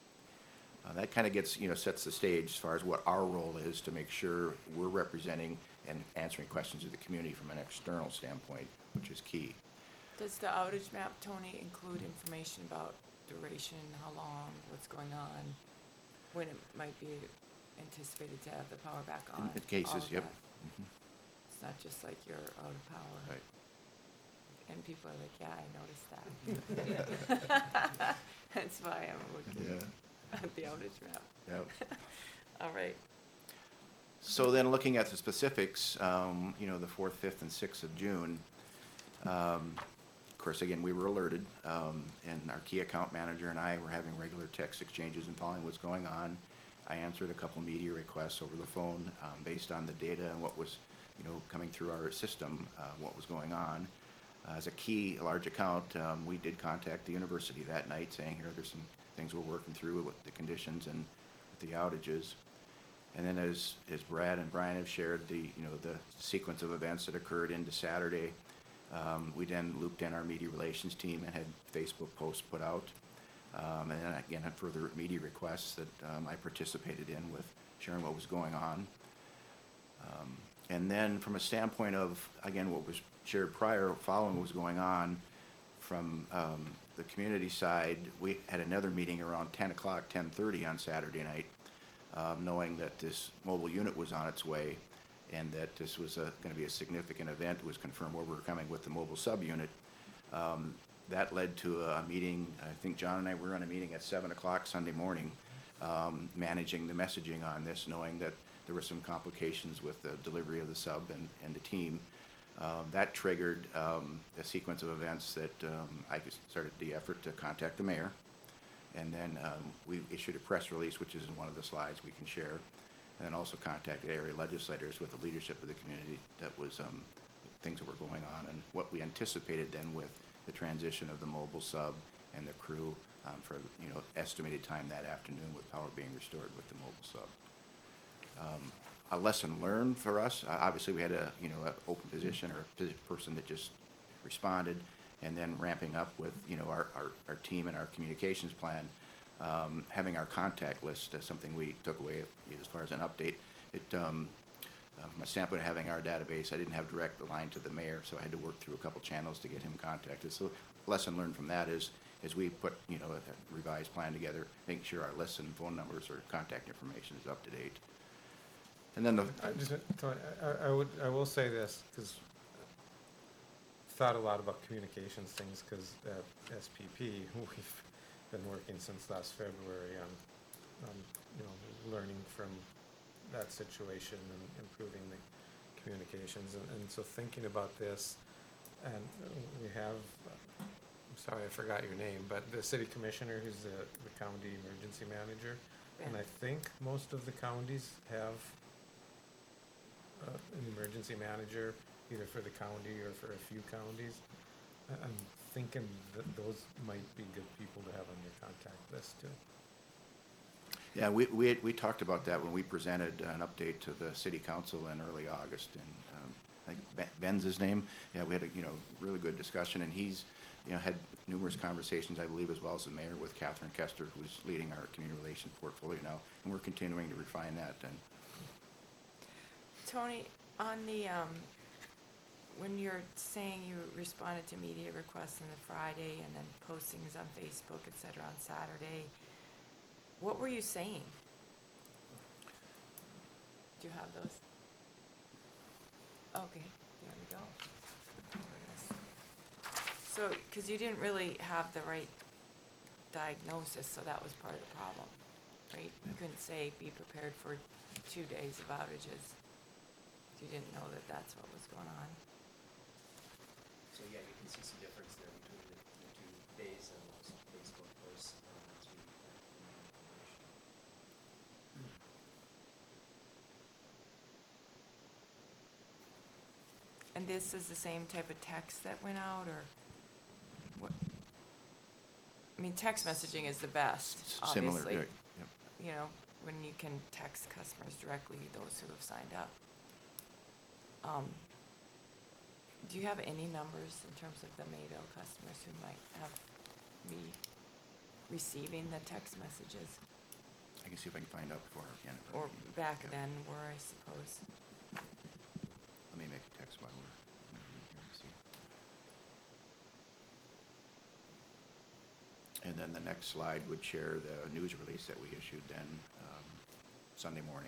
Uh, that kind of gets, you know, sets the stage as far as what our role is to make sure we're representing and answering questions of the community from an external standpoint, which is key. Does the outage map, Tony, include information about duration, how long, what's going on, when it might be anticipated to have the power back on? In cases, all of yep. that? Mhm. It's not just like you're out of power. Right. And people are like, yeah, I noticed that. That's why I'm looking Yeah. at the outage map. Yep. All right. So then looking at the specifics, um, you know, the fourth, fifth, and sixth of June, um, of course, again, we were alerted, um, and our key account manager and I were having regular text exchanges and following what's going on. I answered a couple media requests over the phone, um, based on the data and what was, you know, coming through our system, uh, what was going on. Uh, as a key large account, um, we did contact the university that night saying, here, there's some things we're working through with the conditions and with the outages. And then as, as Brad and Brian have shared, the, you know, the sequence of events that occurred into Saturday, um, we then looped in our media relations team and had Facebook posts put out. Um, and then again, had further media requests that um, I participated in with sharing what was going on. Um, and then from a standpoint of, again, what was shared prior, following what was going on from um, the community side, we had another meeting around ten o'clock, ten thirty on Saturday night, um, knowing that this mobile unit was on its way and that this was going to be a significant event. It was confirmed where we were coming with the mobile subunit. Um, that led to a meeting. I think John and I were on a meeting at seven o'clock Sunday morning, um, managing the messaging on this, knowing that there were some complications with the delivery of the sub and, and the team. Um, that triggered um, a sequence of events that um, I started the effort to contact the mayor. And then um, we issued a press release, which is in one of the slides we can share, and then also contacted area legislators with the leadership of the community that was, um, things that were going on and what we anticipated then with the transition of the mobile sub and the crew, um, for, you know, estimated time that afternoon with power being restored with the mobile sub. Um, a lesson learned for us, uh, obviously we had a, you know, an open position or a posi- person that just responded, and then ramping up with, you know, our, our, our team and our communications plan, um, having our contact list as something we took away as far as an update. It, um, uh, from a standpoint of having our database, I didn't have direct line to the mayor, so I had to work through a couple channels to get him contacted. So lesson learned from that is, as we put, you know, a revised plan together, making sure our lists and phone numbers or contact information is up to date. And then the, I just, Tony, I, I would, I will say this, because thought a lot about communications things, because at S P P, we've been working since last February on, on, you know, learning from that situation and improving the communications. And, and so thinking about this, and we have, uh, I'm sorry, I forgot your name, but the city commissioner who's the, the county emergency manager. And I think most of the counties have uh, an emergency manager, either for the county or for a few counties. I- I'm thinking that those might be good people to have on your contact list too. yeah, we, we, had- we talked about that when we presented an update to the city council in early August, and, um, I think Ben- Ben's his name. Yeah, we had a, you know, really good discussion, and he's, you know, had numerous conversations, I believe, as well as the mayor with Catherine Kester, who's leading our community relations portfolio now, and we're continuing to refine that. And Tony, on the, um, when you're saying you responded to media requests on the Friday and then postings on Facebook, et cetera, on Saturday, what were you saying? Do you have those? Okay, there we go. So, because you didn't really have the right diagnosis, so that was part of the problem, right? You couldn't say, be prepared for two days of outages. You didn't know that that's what was going on. So yeah, you can see some difference there between the, the two days and those Facebook posts, um, as we got more information. And this is the same type of text that went out, or what? I mean, text messaging is the best, s- similar, obviously. right, yep. You know, when you can text customers directly, those who have signed up. Um, do you have any numbers in terms of the Mayville customers who might have be receiving the text messages? I can see if I can find out before, again. Or back then were, I suppose. Let me make a text while we're, we're here and see. And then the next slide would share the news release that we issued then, um, Sunday morning.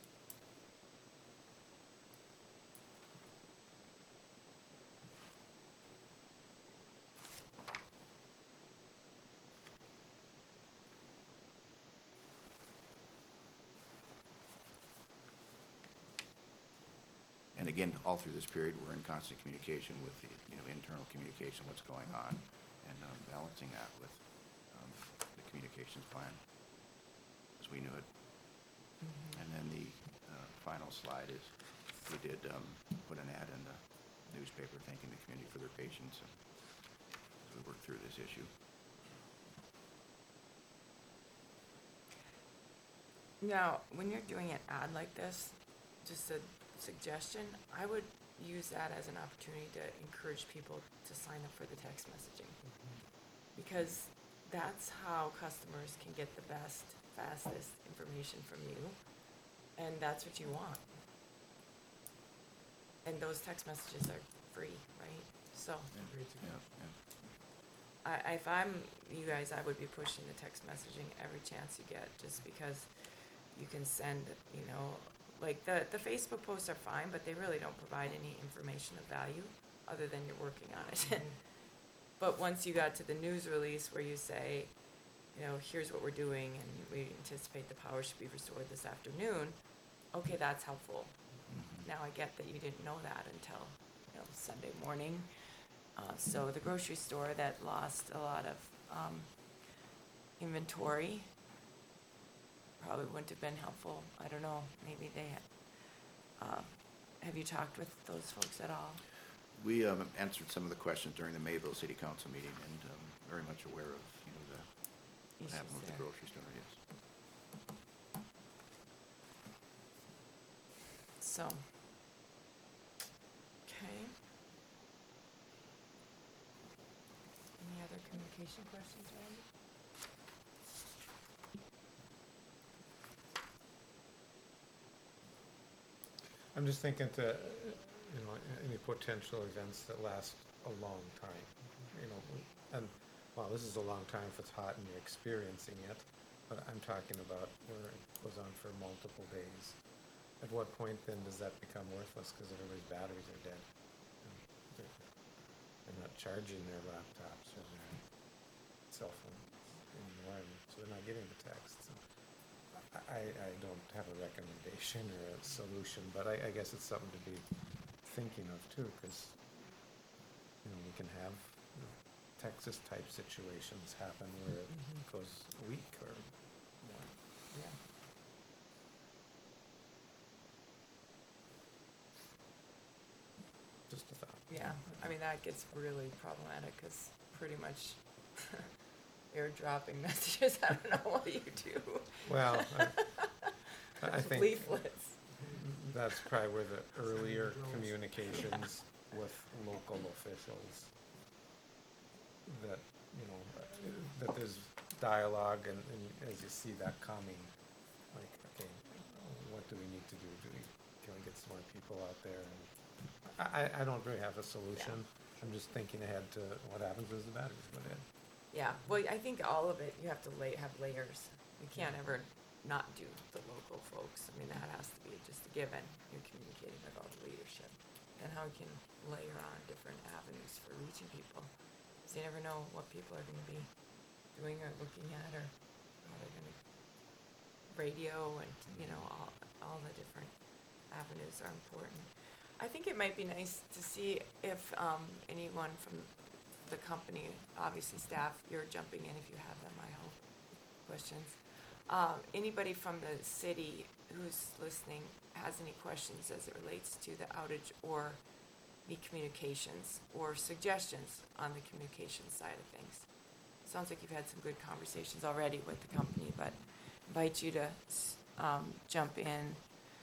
And again, all through this period, we're in constant communication with the, you know, internal communication, what's going on, and um, balancing that with um, the communications plan as we knew it. And then the uh, final slide is, we did um, put an ad in the newspaper thanking the community for their patience and as we work through this issue. Now, when you're doing an ad like this, just a suggestion, I would use that as an opportunity to encourage people to sign up for the text messaging. Because that's how customers can get the best, fastest information from you, and that's what you want. And those text messages are free, right? So, Yeah, yeah. I, if I'm you guys, I would be pushing the text messaging every chance you get, just because you can send, you know, like the, the Facebook posts are fine, but they really don't provide any information of value other than you're working on it. But once you got to the news release where you say, you know, here's what we're doing and we anticipate the power should be restored this afternoon, okay, that's helpful. Now I get that you didn't know that until, you know, Sunday morning. Uh, so the grocery store that lost a lot of um, inventory, probably wouldn't have been helpful. I don't know, maybe they, uh, have you talked with those folks at all? We um, answered some of the questions during the Mayville City Council meeting and um, very much aware of, you know, the, what Issues happened with the there. grocery store, yes. So, okay. Any other communication questions, Randy? I'm just thinking to, you know, a- any potential events that last a long time, you know, and, well, this is a long time if it's hot and you're experiencing it, but I'm talking about where it goes on for multiple days. At what point then does that become worthless because everybody's batteries are dead? And They're they're not charging their laptops or their cell phone anymore, and so they're not getting the texts. And I, I don't have a recommendation or a solution, but I, I guess it's something to be thinking of too, because, you know, we can have you know, Texas-type situations happen where it Mhm. goes a week or more. Yeah. Just a thought. Yeah, I mean, that gets really problematic, because pretty much airdropping messages, I don't know what you do. Well, I, I think Leaflets. that's probably where the earlier communications with local officials, that, you know, uh, that there's dialogue, and, and as you see that coming, like, okay, what do we need to do? Do we, can we get some more people out there? And I, I- I don't really have a solution. I'm just thinking ahead to what happens as the batteries go dead. Yeah, well, I think all of it, you have to lay, have layers. You can't ever not do the local folks. I mean, that has to be just a given. You're communicating with all the leadership. And how you can layer on different avenues for reaching people. Because you never know what people are gonna be doing or looking at, or how they're gonna, radio and, you know, all, all the different avenues are important. I think it might be nice to see if, um, anyone from the company, obviously staff, you're jumping in if you have them, I hope, questions. Um, anybody from the city who's listening has any questions as it relates to the outage or the communications or suggestions on the communication side of things? Sounds like you've had some good conversations already with the company, but invite you to, s- um, jump in,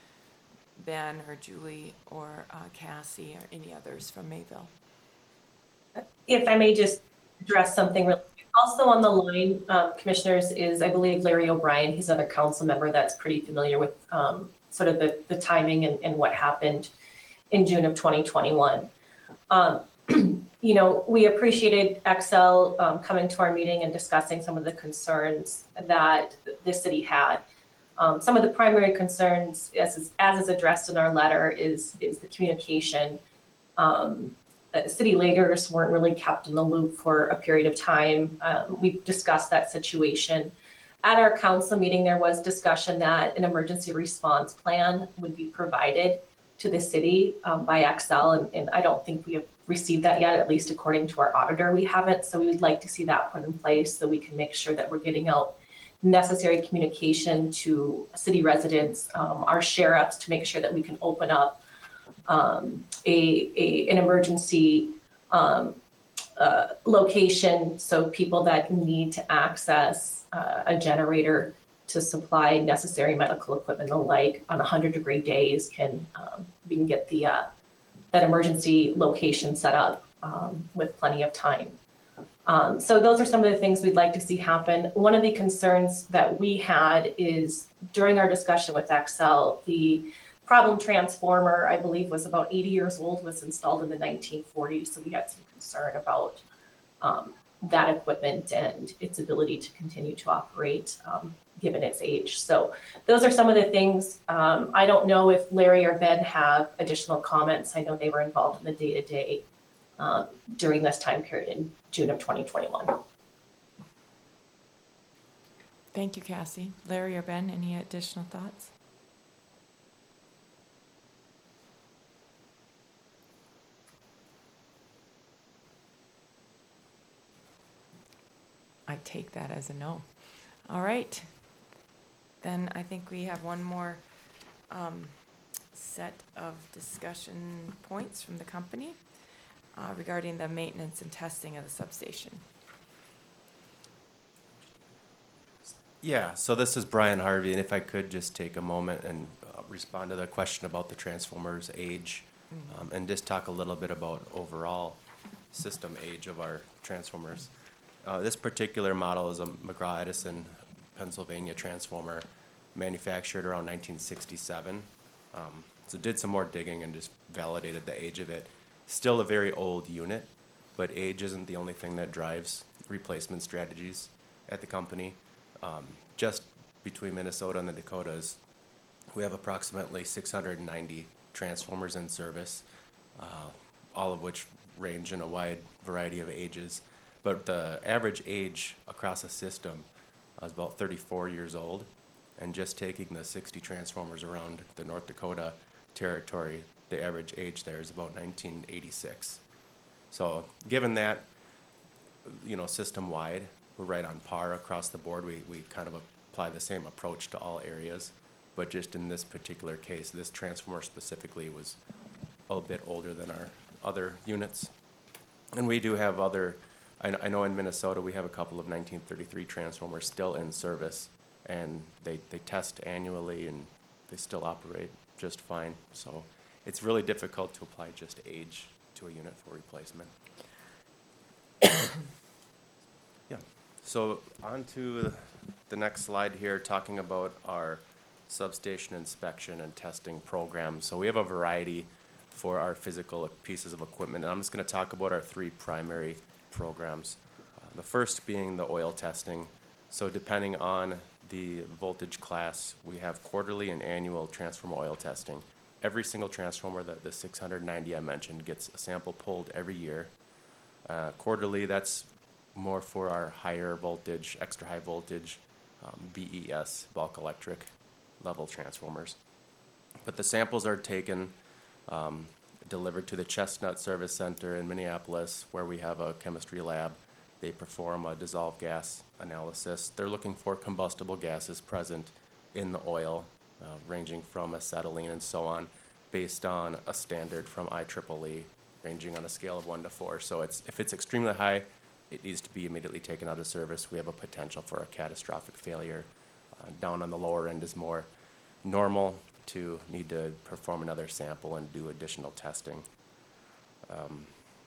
Ben or Julie or, uh, Cassie or any others from Mayville. If I may just address something real quick. Also on the line, um, commissioners, is I believe Larry O'Brien. He's another council member that's pretty familiar with um, sort of the, the timing and, and what happened in June of twenty twenty-one. Um, you know, we appreciated Excel um, coming to our meeting and discussing some of the concerns that the city had. Um, some of the primary concerns, as is, as is addressed in our letter, is, is the communication. Um, uh, city leaders weren't really kept in the loop for a period of time. Um, we discussed that situation. At our council meeting, there was discussion that an emergency response plan would be provided to the city um, by Excel, and, and I don't think we have received that yet, at least according to our auditor, we haven't. So we would like to see that put in place so we can make sure that we're getting out necessary communication to city residents, um, our sheriffs, to make sure that we can open up um, a, a an emergency um, uh, location so people that need to access uh, a generator to supply necessary medical equipment and the like on one hundred degree days can um, we can get the uh, that emergency location set up um, with plenty of time. Um, so those are some of the things we'd like to see happen. One of the concerns that we had is during our discussion with Excel, the problem transformer, I believe, was about eighty years old, was installed in the nineteen forties. So we had some concern about um, that equipment and its ability to continue to operate um, given its age. So those are some of the things. Um, I don't know if Larry or Ben have additional comments. I know they were involved in the day-to-day um, during this time period in June of twenty twenty-one. Thank you, Cassie. Larry or Ben, any additional thoughts? I take that as a no. All right. then I think we have one more um, set of discussion points from the company uh, regarding the maintenance and testing of the substation. Yeah, so this is Brian Harvey, and if I could just take a moment and uh, respond to the question about the transformer's age, um, and just talk a little bit about overall system age of our transformers. Uh, this particular model is a McGraw Edison, Pennsylvania transformer, manufactured around nineteen sixty-seven. Um, so did some more digging and just validated the age of it. Still a very old unit, but age isn't the only thing that drives replacement strategies at the company. Um, just between Minnesota and the Dakotas, we have approximately six hundred ninety transformers in service, uh, all of which range in a wide variety of ages. But the average age across the system is about thirty-four years old. And just taking the sixty transformers around the North Dakota territory, the average age there is about nineteen eighty-six. So given that, you know, system-wide, we're right on par across the board. We, we kind of apply the same approach to all areas. But just in this particular case, this transformer specifically was a bit older than our other units. And we do have other, I, I know in Minnesota we have a couple of nineteen thirty-three transformers still in service, and they, they test annually and they still operate just fine. So it's really difficult to apply just age to a unit for replacement. Yeah, so on to the next slide here, talking about our substation inspection and testing program. So we have a variety for our physical pieces of equipment, and I'm just going to talk about our three primary programs. Uh, the first being the oil testing. So depending on the voltage class, we have quarterly and annual transformer oil testing. Every single transformer, that the six hundred ninety I mentioned, gets a sample pulled every year. Uh, quarterly, that's more for our higher voltage, extra high voltage, um, B E S, bulk electric level transformers. But the samples are taken, um, delivered to the Chestnut Service Center in Minneapolis, where we have a chemistry lab. They perform a dissolved gas analysis. They're looking for combustible gases present in the oil, uh, ranging from acetylene and so on, based on a standard from I triple E, ranging on a scale of one to four. So it's, if it's extremely high, it needs to be immediately taken out of service. We have a potential for a catastrophic failure. Uh, down on the lower end is more normal to need to perform another sample and do additional testing. Um,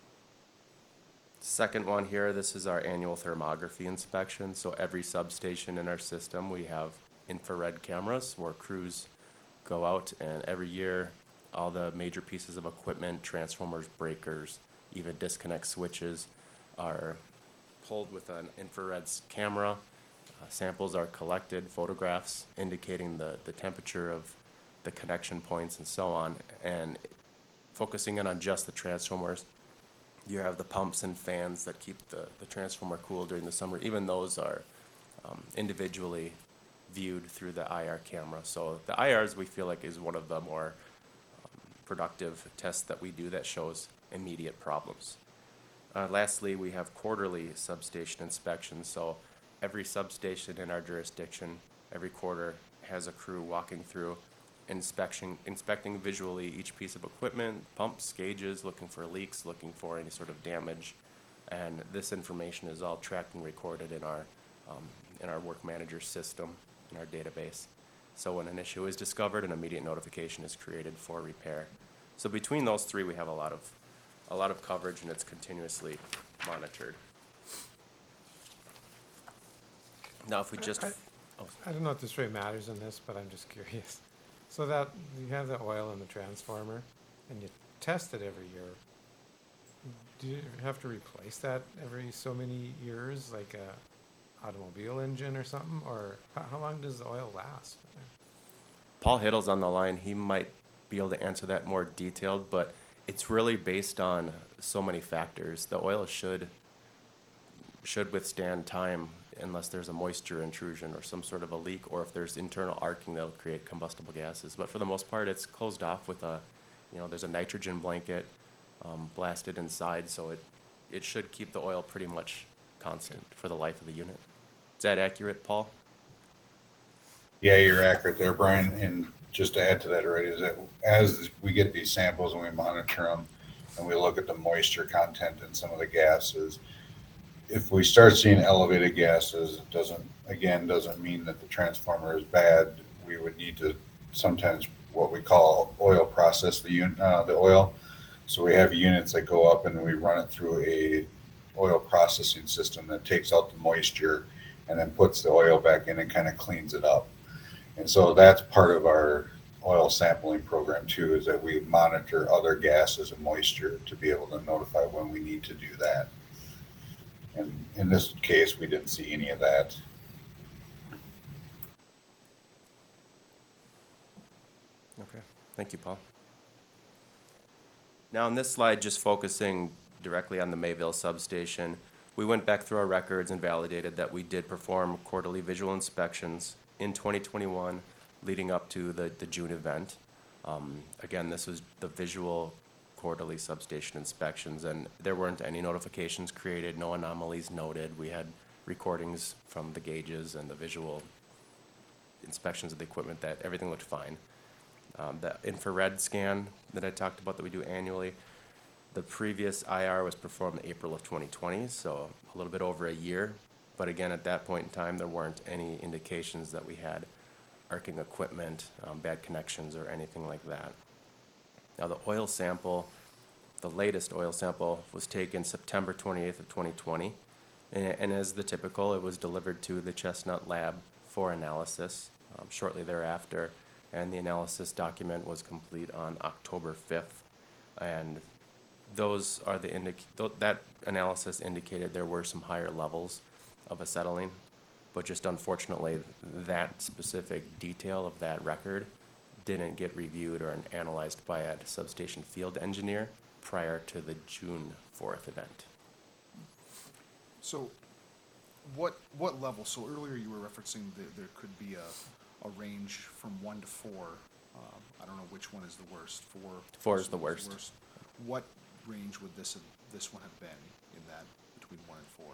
second one here, this is our annual thermography inspection. So every substation in our system, we have infrared cameras where crews go out, and every year all the major pieces of equipment, transformers, breakers, even disconnect switches, are pulled with an infrared s- camera. Uh, samples are collected, photographs indicating the, the temperature of the connection points and so on. And focusing in on just the transformers, you have the pumps and fans that keep the, the transformer cool during the summer. Even those are um, individually viewed through the I R camera. So the I Rs, we feel like, is one of the more um, productive tests that we do that shows immediate problems. Uh, lastly, we have quarterly substation inspections. So every substation in our jurisdiction, every quarter, has a crew walking through inspection, inspecting visually each piece of equipment, pumps, gauges, looking for leaks, looking for any sort of damage. And this information is all tracked and recorded in our, um, in our work manager system, in our database. So when an issue is discovered, an immediate notification is created for repair. So between those three, we have a lot of, a lot of coverage, and it's continuously monitored. Now, if we just, I- oh, I don't know if this really matters in this, but I'm just curious. So that, you have the oil in the transformer, and you test it every year. Do you have to replace that every so many years, like a automobile engine or something? Or how, how long does the oil last? Paul Hiddle's on the line. He might be able to answer that more detailed, but it's really based on so many factors. The oil should should withstand time unless there's a moisture intrusion or some sort of a leak, or if there's internal arcing that'll create combustible gases. But for the most part, it's closed off with a, you know, there's a nitrogen blanket um, blasted inside, so it it should keep the oil pretty much constant for the life of the unit. Is that accurate, Paul? Yeah, you're accurate there, Brian. And just to add to that already, is that as we get these samples and we monitor them and we look at the moisture content in some of the gases, if we start seeing elevated gases, it doesn't, again, doesn't mean that the transformer is bad. We would need to sometimes what we call oil process the un, uh, the oil. So we have units that go up and we run it through a oil processing system that takes out the moisture and then puts the oil back in and kind of cleans it up. And so that's part of our oil sampling program too, is that we monitor other gases and moisture to be able to notify when we need to do that. And in this case, we didn't see any of that. Okay, thank you, Paul. Now, on this slide, just focusing directly on the Mayville substation, we went back through our records and validated that we did perform quarterly visual inspections in twenty twenty-one, leading up to the, the June event. Um, again, this was the visual quarterly substation inspections, and there weren't any notifications created, no anomalies noted. We had recordings from the gauges and the visual inspections of the equipment that everything looked fine. Um, the infrared scan that I talked about that we do annually, the previous I R was performed in April of twenty twenty, so a little bit over a year. But again, at that point in time, there weren't any indications that we had arcing equipment, um, bad connections, or anything like that. Now, the oil sample, the latest oil sample, was taken September twenty-eighth of twenty twenty, and, and as the typical, it was delivered to the Chestnut Lab for analysis um, shortly thereafter, and the analysis document was complete on October fifth, and those are the indic th that analysis indicated there were some higher levels of acetylene, but just unfortunately, that specific detail of that record didn't get reviewed or analyzed by a substation field engineer prior to the June fourth event. So what what level? So earlier you were referencing that there could be a, a range from one to four. Um, I don't know which one is the worst. Four. Four is the worst. What range would this have, this one have been in that between one and four?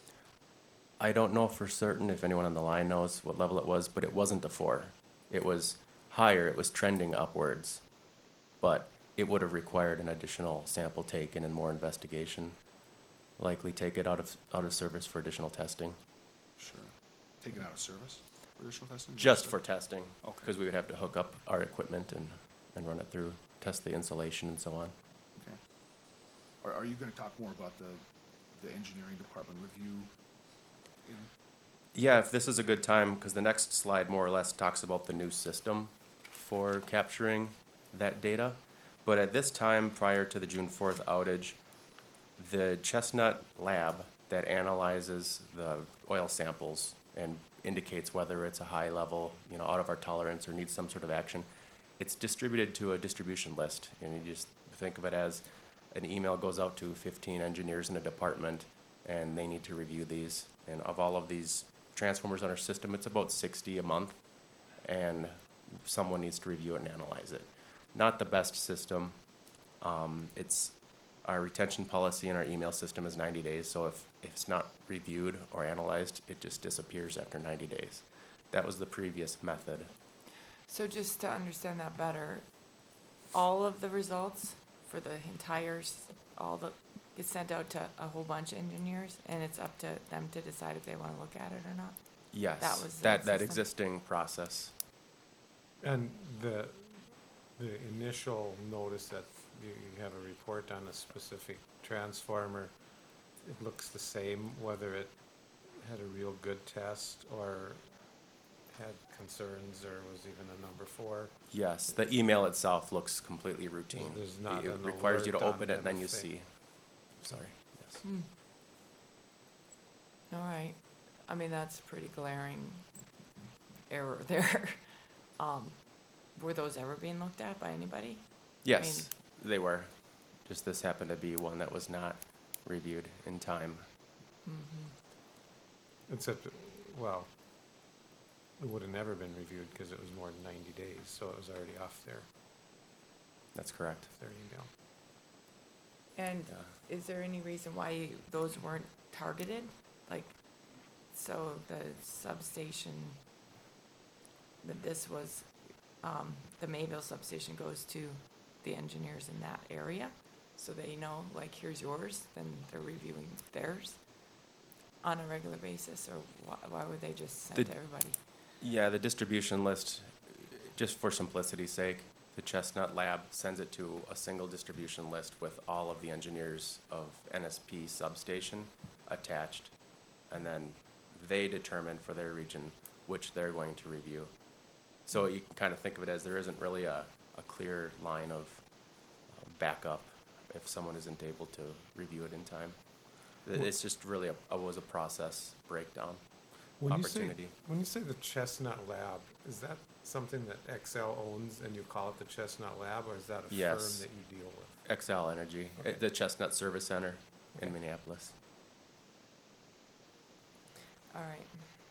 I don't know for certain if anyone on the line knows what level it was, but it wasn't a four. It was higher. It was trending upwards, but it would have required an additional sample taken and more investigation. Likely take it out of out of service for additional testing. Sure. Take it out of service for additional testing? Just for testing, Okay. because we would have to hook up our equipment and, and run it through, test the insulation and so on. Okay. Are, are you going to talk more about the, the engineering department review? In? Yeah, if this is a good time, because the next slide more or less talks about the new system for capturing that data. But at this time, prior to the June fourth outage, the Chestnut Lab that analyzes the oil samples and indicates whether it's a high level, you know, out of our tolerance or needs some sort of action, it's distributed to a distribution list. And you just think of it as an email goes out to fifteen engineers in a department, and they need to review these. And of all of these transformers on our system, it's about sixty a month, and someone needs to review it and analyze it. Not the best system. Um, it's our retention policy in our email system is ninety days, so if, if it's not reviewed or analyzed, it just disappears after ninety days. That was the previous method. So just to understand that better, all of the results for the entire, s- all the, get sent out to a whole bunch of engineers, and it's up to them to decide if they want to look at it or not? Yes, That was the that, that system? existing process. And the, the initial notice that you, you have a report on a specific transformer, it looks the same, whether it had a real good test or had concerns or was even a number four. Yes, the email itself looks completely routine. There's not It an requires you to alert on open it and then you anything. see. Sorry, yes. Hmm. All right. I mean, that's a pretty glaring error there. Um, were those ever being looked at by anybody? Yes, they were. Just this happened to be one that was not reviewed in time. Mm-hmm. Except, well, it would have never been reviewed because it was more than ninety days, so it was already off their, That's correct. their email. And Yeah. is there any reason why you- those weren't targeted? Like, so the substation that this was, um, the Mayville substation goes to the engineers in that area, so they know, like, here's yours, then they're reviewing theirs on a regular basis, or why, why would they just send The- to everybody? Yeah, the distribution list, just for simplicity's sake, the Chestnut Lab sends it to a single distribution list with all of the engineers of N S P substation attached. And then they determine for their region which they're going to review. So you can kind of think of it as there isn't really a, a clear line of uh, backup if someone isn't able to review it in time. It- It's just really a, a- was a process breakdown When you say, opportunity. when you say the Chestnut Lab, is that something that Excel owns and you call it the Chestnut Lab, or is that a firm Yes. that you deal with? Excel Energy, uh, Okay. the Chestnut Service Center in Minneapolis. All right.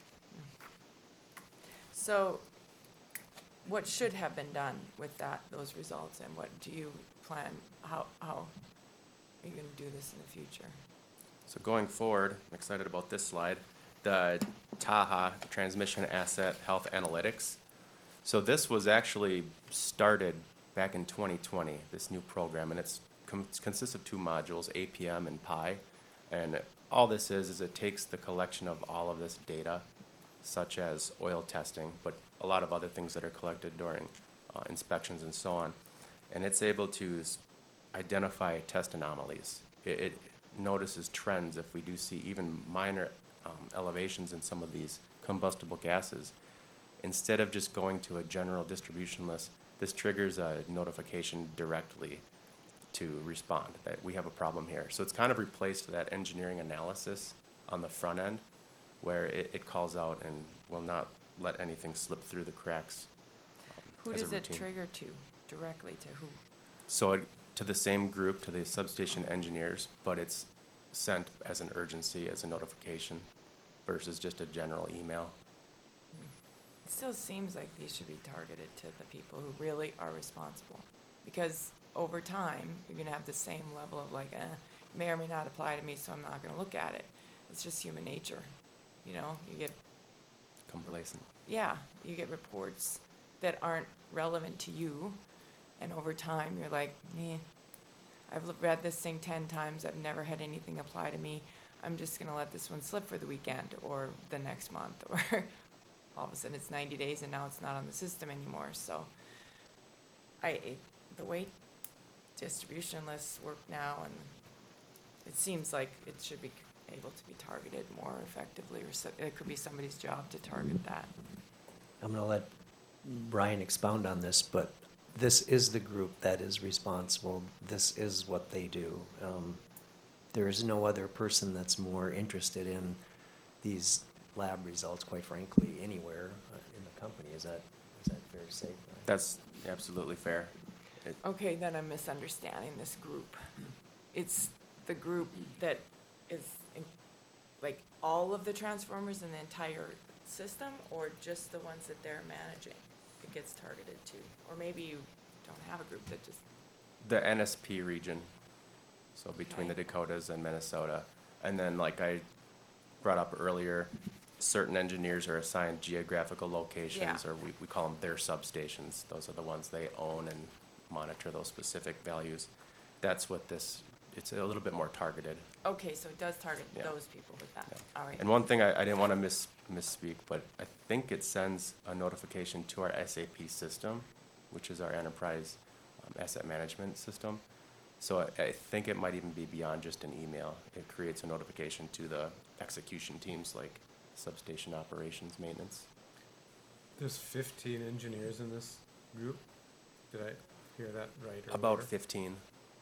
So, what should have been done with that, those results, and what do you plan, how, how are you gonna do this in the future? So going forward, I'm excited about this slide, the Taha Transmission Asset Health Analytics. So this was actually started back in twenty twenty, this new program, and it's com- consists of two modules, A P M and P I. And all this is, is it takes the collection of all of this data, such as oil testing, but a lot of other things that are collected during uh, inspections and so on. And it's able to s- identify test anomalies. It, it notices trends if we do see even minor um, elevations in some of these combustible gases. Instead of just going to a general distribution list, this triggers a notification directly to respond that we have a problem here. So it's kind of replaced that engineering analysis on the front end where it, it calls out and will not let anything slip through the cracks. um, Who as a does it routine. trigger to, directly to who? So it, to the same group, to the substation engineers, but it's sent as an urgency, as a notification versus just a general email. It still seems like these should be targeted to the people who really are responsible. Because over time, you're gonna have the same level of like, eh, may or may not apply to me, so I'm not gonna look at it. It's just human nature, you know, you get, Complacent. yeah, you get reports that aren't relevant to you, and over time, you're like, eh, I've l- read this thing ten times, I've never had anything apply to me, I'm just gonna let this one slip for the weekend, or the next month, or all of a sudden it's ninety days and now it's not on the system anymore, so. I, it, the way distribution lists work now, and it seems like it should be able to be targeted more effectively, or so, it could be somebody's job to target that. I'm gonna let Brian expound on this, but this is the group that is responsible. This is what they do. Um, there is no other person that's more interested in these lab results, quite frankly, anywhere uh, in the company. Is that, is that fair to say, Brian? That's absolutely fair. It, Okay, then I'm misunderstanding this group. It's the group that is, in- like, all of the transformers in the entire system, or just the ones that they're managing it gets targeted to? Or maybe you don't have a group that just, the N S P region, so between the Okay. Dakotas and Minnesota. And then, like I brought up earlier, certain engineers are assigned geographical locations, Yeah. or we, we call them their substations. Those are the ones they own and monitor those specific values. That's what this, it's a little bit more targeted. okay, so it does target Yeah. those people with that, all right. And one thing I, I didn't want to miss, misspeak, but I think it sends a notification to our S A P system, which is our enterprise um, asset management system. So I, I think it might even be beyond just an email. It creates a notification to the execution teams like substation operations, maintenance. There's fifteen engineers in this group? Did I hear that right? About earlier? fifteen.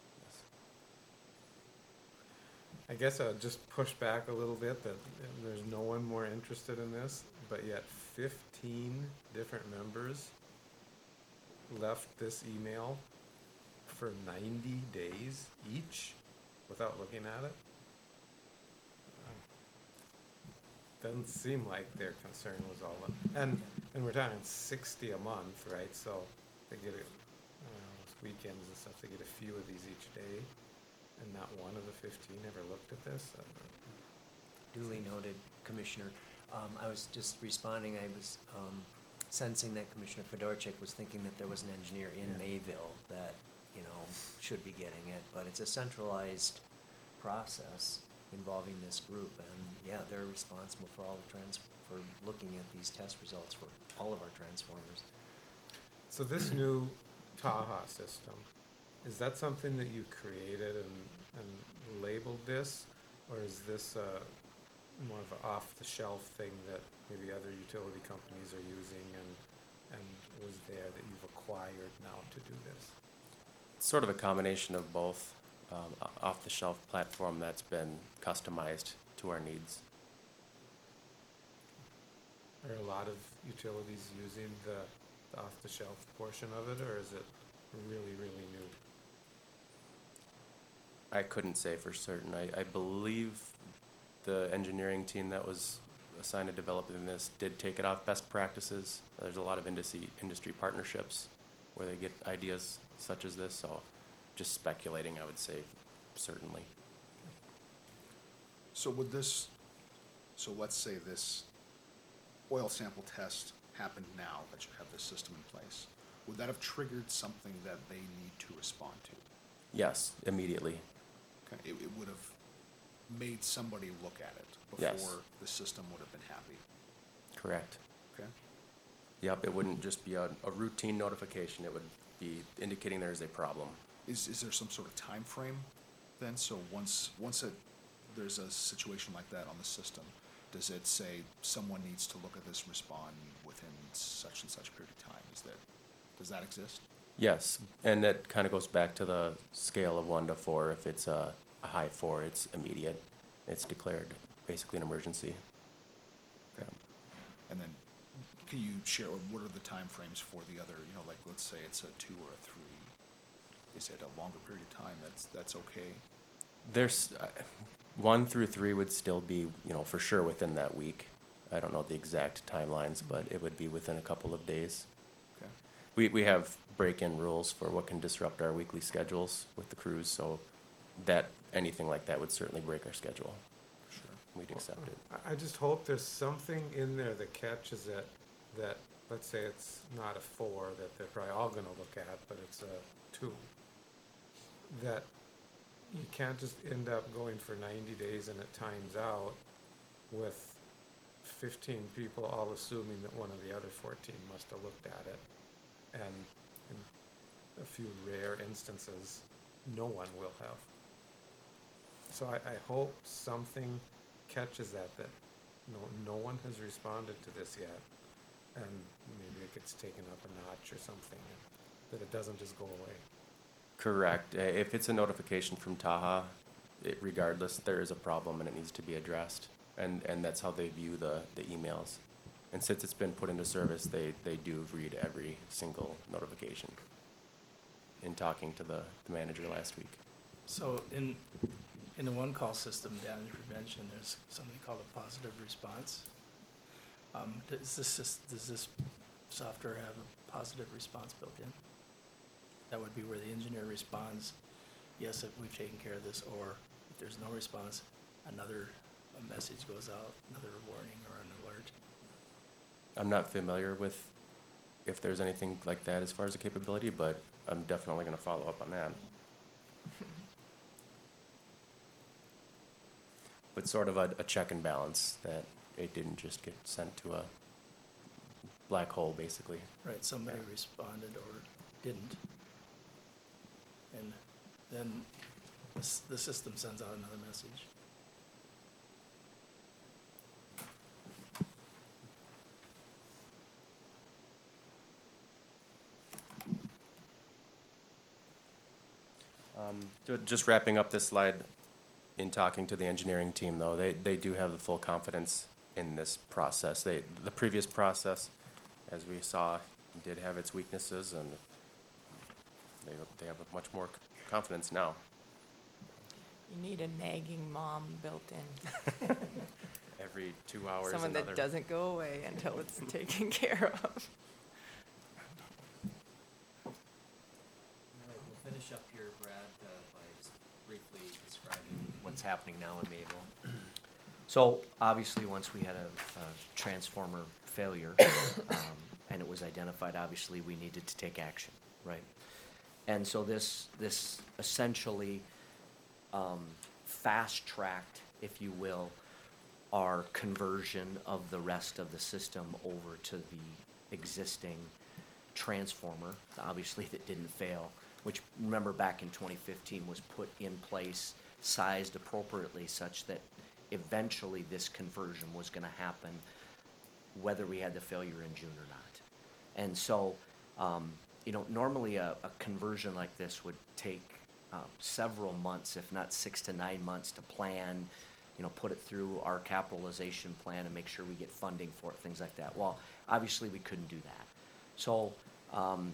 I guess I'll just push back a little bit that there's no one more interested in this, but yet fifteen different members left this email for ninety days each without looking at it. Um, Doesn't seem like their concern was all, and, and we're talking sixty a month, right? So they get, a- I don't know, it's weekends and stuff, they get a few of these each day. And not one of the fifteen ever looked at this? Uh, Duly noted, Commissioner. Um, I was just responding, I was, um, sensing that Commissioner Fedorchik was thinking that there was an engineer in Yeah. Mayville that, you know, should be getting it, but it's a centralized process involving this group, and yeah, they're responsible for all the trans, for looking at these test results for all of our transformers. So this new Taha system, is that something that you created and, and labeled this? Or is this uh, more of an off-the-shelf thing that maybe other utility companies are using and, and was there that you've acquired now to do this? It's sort of a combination of both, um, o- off-the-shelf platform that's been customized to our needs. Are a lot of utilities using the, the off-the-shelf portion of it, or is it really, really new? I couldn't say for certain. I, I believe the engineering team that was assigned to developing this did take it off best practices. There's a lot of industry, industry partnerships where they get ideas such as this, so just speculating, I would say, certainly. So would this, so let's say this oil sample test happened now that you have this system in place. Would that have triggered something that they need to respond to? Yes, immediately. Okay, it, it would have made somebody look at it Yes. before the system would have been happy. Correct. Okay. Yep, it wouldn't just be a, a routine notification. It would be indicating there's a problem. Is, is there some sort of time frame then? So once, once it, there's a situation like that on the system, does it say someone needs to look at this and respond within such and such period of time? Is that, does that exist? Yes, and that kind of goes back to the scale of one to four. If it's a, a high four, it's immediate. It's declared basically an emergency. Okay. And then, can you share, what are the timeframes for the other, you know, like, let's say it's a two or a three? Is it a longer period of time that's, that's okay? There's, uh, one through three would still be, you know, for sure within that week. I don't know the exact timelines, but it would be within a couple of days. Okay. We, we have break-in rules for what can disrupt our weekly schedules with the crews, so that, anything like that would certainly break our schedule. Sure. We'd accept it. I, I just hope there's something in there that catches it, that, let's say it's not a four, that they're probably all gonna look at, but it's a two. That you can't just end up going for ninety days and it times out with fifteen people all assuming that one of the other fourteen must have looked at it. And in a few rare instances, no one will have. So I, I hope something catches that, that no, no one has responded to this yet. And maybe it gets taken up a notch or something, that it doesn't just go away. Correct. Uh, If it's a notification from Taha, it, regardless, there is a problem and it needs to be addressed. And, and that's how they view the, the emails. And since it's been put into service, they, they do read every single notification. In talking to the, the manager last week. So in, in the one-call system damage prevention, there's something called a positive response. Um, does this, sys- does this software have a positive response built in? That would be where the engineer responds, yes, if we've taken care of this, or if there's no response, another, a message goes out, another warning or an alert. I'm not familiar with if there's anything like that as far as the capability, but I'm definitely gonna follow up on that. But sort of a, a check and balance, that it didn't just get sent to a black hole, basically. Right, somebody responded or didn't. And then the, s- the system sends out another message. Um, ju- Just wrapping up this slide, in talking to the engineering team, though, they, they do have the full confidence in this process. They, the previous process, as we saw, did have its weaknesses, and they, they have much more c- confidence now. You need a nagging mom built in. Every two hours, Someone another. that doesn't go away until it's taken care of. All right, we'll finish up here, Brad, uh, by s- briefly describing what's happening now in Mayville. So obviously, once we had a, a transformer failure, um, and it was identified, obviously, we needed to take action, right? And so this, this essentially um, fast-tracked, if you will, our conversion of the rest of the system over to the existing transformer, obviously that didn't fail, which, remember, back in twenty fifteen was put in place, sized appropriately such that eventually this conversion was gonna happen whether we had the failure in June or not. And so, um, you know, normally a, a conversion like this would take uh, several months, if not six to nine months to plan, you know, put it through our capitalization plan and make sure we get funding for it, things like that. Well, obviously we couldn't do that. So um,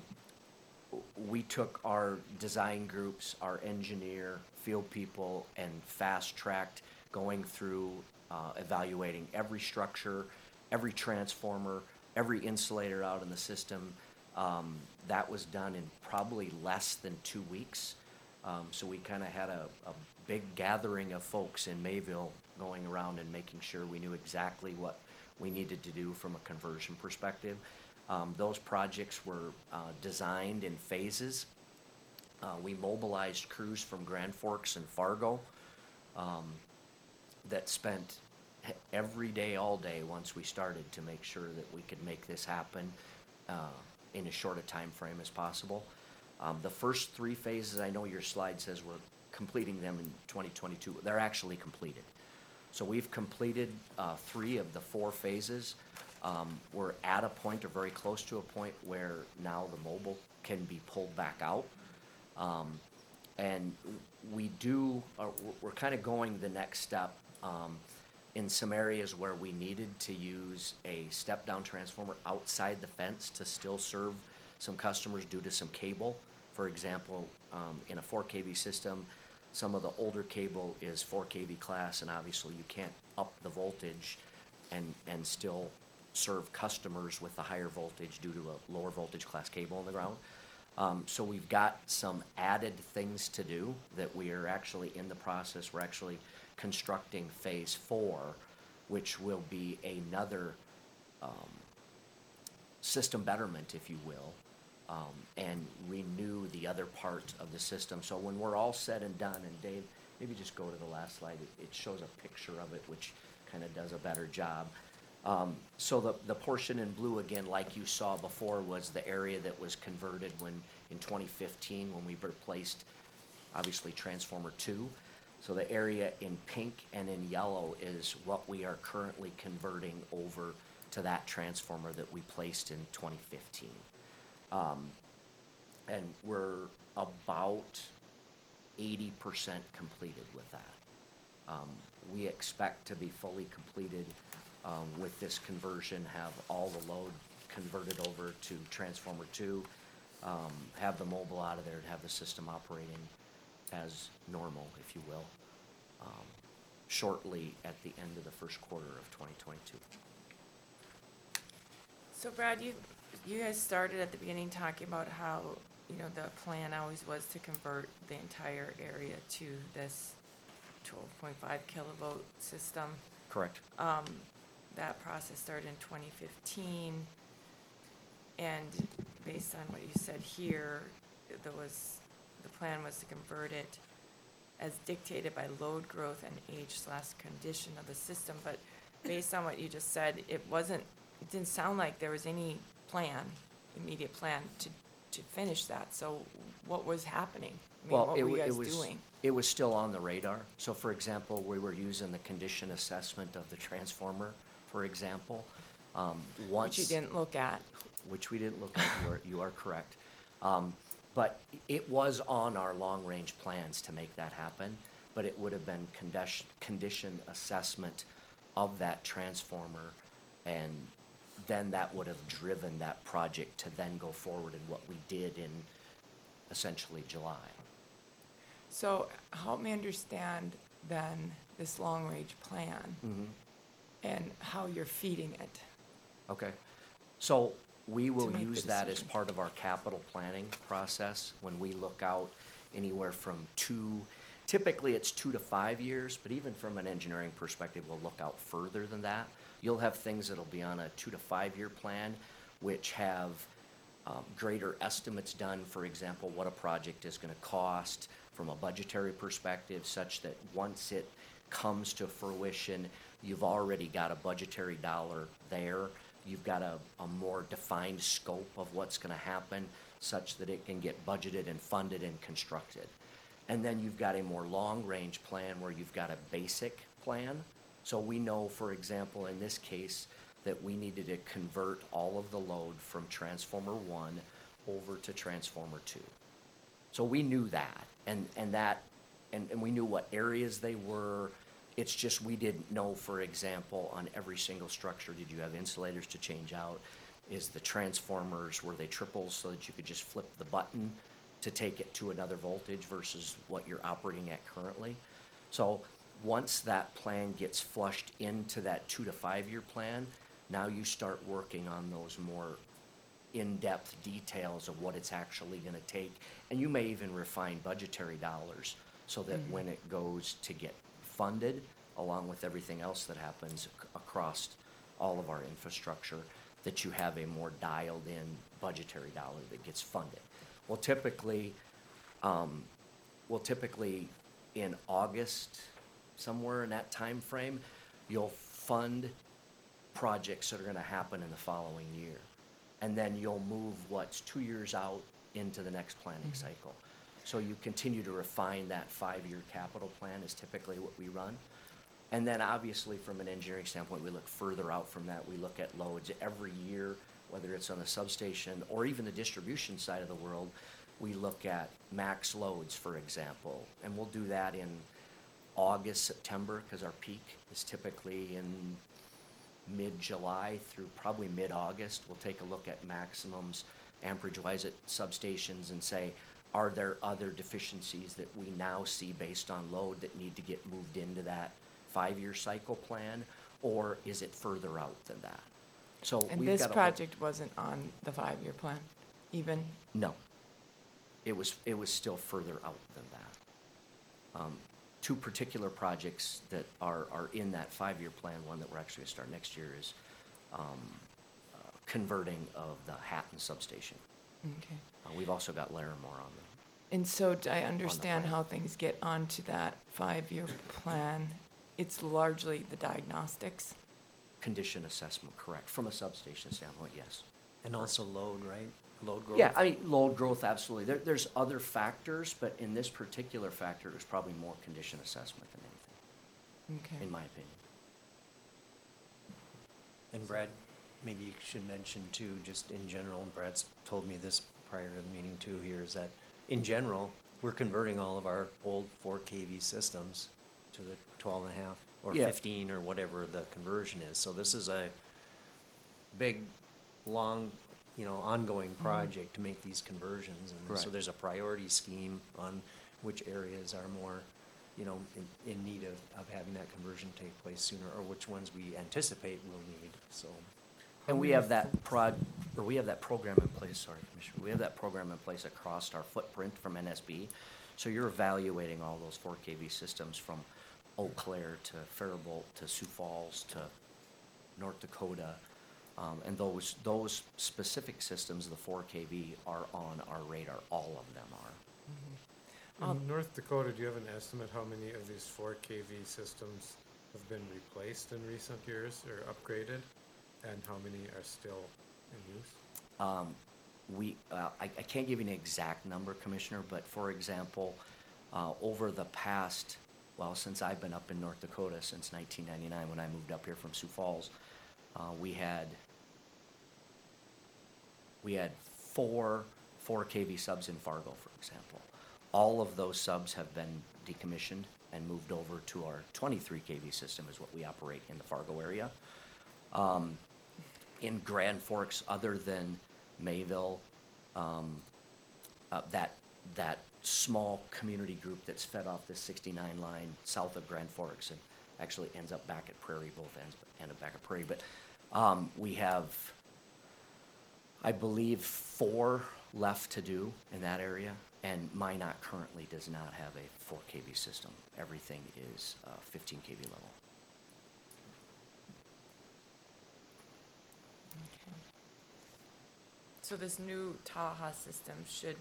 we took our design groups, our engineer, field people, and fast-tracked going through uh, evaluating every structure, every transformer, every insulator out in the system. Um, that was done in probably less than two weeks. Um, so we kind of had a, a big gathering of folks in Mayville going around and making sure we knew exactly what we needed to do from a conversion perspective. Um, those projects were uh, designed in phases. Uh, we mobilized crews from Grand Forks and Fargo um, that spent every day, all day, once we started, to make sure that we could make this happen uh, in as short a time frame as possible. Um, the first three phases, I know your slide says we're completing them in twenty twenty-two. They're actually completed. So we've completed uh, three of the four phases. Um, we're at a point, or very close to a point, where now the mobile can be pulled back out. Um, and we do, uh, we're kind of going the next step um, in some areas where we needed to use a step-down transformer outside the fence to still serve some customers due to some cable. For example, um, in a four K V system, some of the older cable is four K V class, and obviously you can't up the voltage and, and still serve customers with the higher voltage due to a lower voltage class cable in the ground. Um, so we've got some added things to do that we are actually in the process. We're actually constructing phase four, which will be another um, system betterment, if you will, um, and renew the other part of the system. So when we're all said and done, and Dave, maybe just go to the last slide, it, it shows a picture of it, which kind of does a better job. Um, so the, the portion in blue, again, like you saw before, was the area that was converted when, in twenty fifteen, when we replaced, obviously, transformer two. So the area in pink and in yellow is what we are currently converting over to that transformer that we placed in twenty fifteen. Um, and we're about eighty percent completed with that. Um, we expect to be fully completed um, with this conversion, have all the load converted over to transformer two, um, have the mobile out of there, and have the system operating as normal, if you will, um, shortly at the end of the first quarter of twenty twenty-two. So Brad, you, you guys started at the beginning talking about how, you know, the plan always was to convert the entire area to this twelve point five kilovolt system. Correct. Um, that process started in twenty fifteen, and based on what you said here, there was, the plan was to convert it as dictated by load growth and age slash condition of the system, but based on what you just said, it wasn't, it didn't sound like there was any plan, immediate plan to, to finish that, so what was happening? I mean, Well, what it were you wa- it guys was, doing? it was still on the radar. So for example, we were using the condition assessment of the transformer, for example. Um, once. Which you didn't look at. Which we didn't look at, you are, you are correct. Um, but it was on our long-range plans to make that happen, but it would have been condition, condition assessment of that transformer, and then that would have driven that project to then go forward in what we did in essentially July. So help me understand then this long-range plan Mm-hmm. and how you're feeding it. Okay, so we will make the use that as decision. part of our capital planning process when we look out anywhere from two, typically it's two to five years, but even from an engineering perspective, we'll look out further than that. You'll have things that'll be on a two to five year plan which have um, greater estimates done, for example, what a project is gonna cost from a budgetary perspective, such that once it comes to fruition, you've already got a budgetary dollar there. You've got a, a more defined scope of what's gonna happen, such that it can get budgeted and funded and constructed. And then you've got a more long-range plan where you've got a basic plan. So we know, for example, in this case, that we needed to convert all of the load from transformer one over to transformer two. So we knew that, and, and that, and, and we knew what areas they were. It's just we didn't know, for example, on every single structure, did you have insulators to change out? Is the transformers, were they triples so that you could just flip the button to take it to another voltage versus what you're operating at currently? So once that plan gets flushed into that two to five year plan, now you start working on those more in-depth details of what it's actually gonna take. And you may even refine budgetary dollars so that when it goes to get funded, along with everything else that happens ac- across all of our infrastructure, that you have a more dialed-in budgetary dollar that gets funded. Well, typically, um, well, typically in August, somewhere in that time frame, you'll fund projects that are gonna happen in the following year. And then you'll move what's two years out into the next planning cycle. So you continue to refine that five-year capital plan is typically what we run. And then obviously from an engineering standpoint, we look further out from that. We look at loads every year, whether it's on the substation or even the distribution side of the world. We look at max loads, for example, and we'll do that in August, September, because our peak is typically in mid-July through probably mid-August. We'll take a look at maximums amperage-wise at substations and say, are there other deficiencies that we now see based on load that need to get moved into that five-year cycle plan, or is it further out than that? So And we've this got a whole- project wasn't on the five-year plan, even? No. It was, it was still further out than that. Um, Two particular projects that are, are in that five-year plan, one that we're actually gonna start next year is um, uh, converting of the Hatton substation. Okay. Uh, We've also got Larimore on them. And so d- I understand plan. how things get onto that five-year plan. It's largely the diagnostics. Condition assessment, correct. From a substation standpoint, yes. And also load, right? Load growth? Yeah, I mean, load growth, absolutely. There, there's other factors, but in this particular factor, it was probably more condition assessment than anything, Okay. in my opinion. And Brad, maybe you should mention too, just in general, and Brad's told me this prior to the meeting too here, is that in general, we're converting all of our old four K V systems to the twelve and a half or Yeah. fifteen or whatever the conversion is. So this is a big, long, you know, ongoing project to make these conversions. And so Correct. there's a priority scheme on which areas are more, you know, in, in need of, of having that conversion take place sooner, or which ones we anticipate will need, so. And we have that prod, or we have that program in place, sorry, Commissioner, we have that program in place across our footprint from N S B. So you're evaluating all those four K V systems from Eau Claire to Faribault to Sioux Falls to North Dakota. Um, and those, those specific systems, the four K V, are on our radar, all of them are. In North Dakota, do you have an estimate how many of these four K V systems have been replaced in recent years or upgraded? And how many are still in use? Um, we, uh, I, I can't give you an exact number, Commissioner, but for example, uh, over the past, well, since I've been up in North Dakota since nineteen ninety-nine, when I moved up here from Sioux Falls, uh, we had, we had four four K V subs in Fargo, for example. All of those subs have been decommissioned and moved over to our twenty-three K V system is what we operate in the Fargo area. Um, in Grand Forks, other than Mayville, um, uh, that, that small community group that's fed off the sixty-nine line south of Grand Forks and actually ends up back at Prairie, both ends end up back at Prairie. But um, we have, I believe, four left to do in that area, and Minot currently does not have a four K V system. Everything is uh, fifteen K V level. So this new Taha system should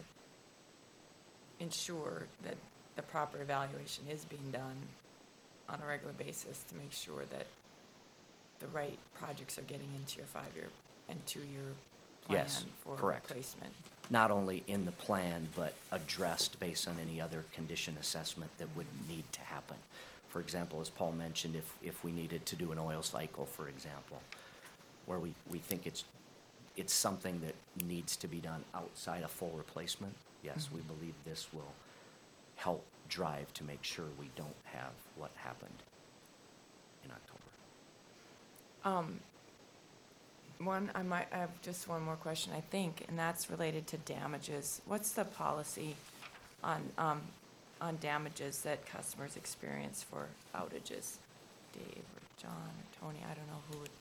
ensure that the proper evaluation is being done on a regular basis to make sure that the right projects are getting into your five-year and two-year plan Yes, for correct. replacement. Not only in the plan, but addressed based on any other condition assessment that would need to happen. For example, as Paul mentioned, if, if we needed to do an oil cycle, for example, where we, we think it's, it's something that needs to be done outside a full replacement, yes, we believe this will help drive to make sure we don't have what happened in October. Um, one, I might, I have just one more question, I think, and that's related to damages. What's the policy on, um, on damages that customers experience for outages? Dave or John or Tony, I don't know who would.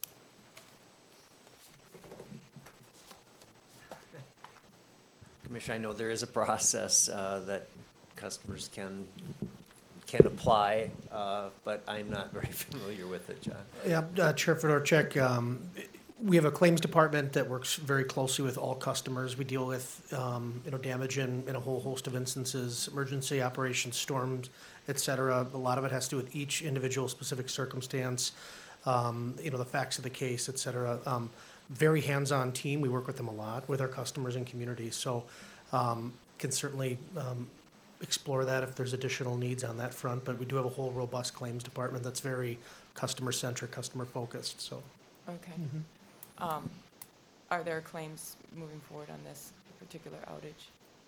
Commissioner, I know there is a process uh, that customers can, can apply, uh, but I'm not very familiar with it, John. Yeah, uh, Chair Fedorchak, um, we have a claims department that works very closely with all customers. We deal with, um, you know, damage in, in a whole host of instances, emergency operations, storms, et cetera. A lot of it has to do with each individual specific circumstance, um, you know, the facts of the case, et cetera. Um, very hands-on team. We work with them a lot, with our customers and communities. So um, can certainly um, explore that if there's additional needs on that front. But we do have a whole robust claims department that's very customer-centric, customer-focused, so. Okay. Mhm. Um, are there claims moving forward on this particular outage?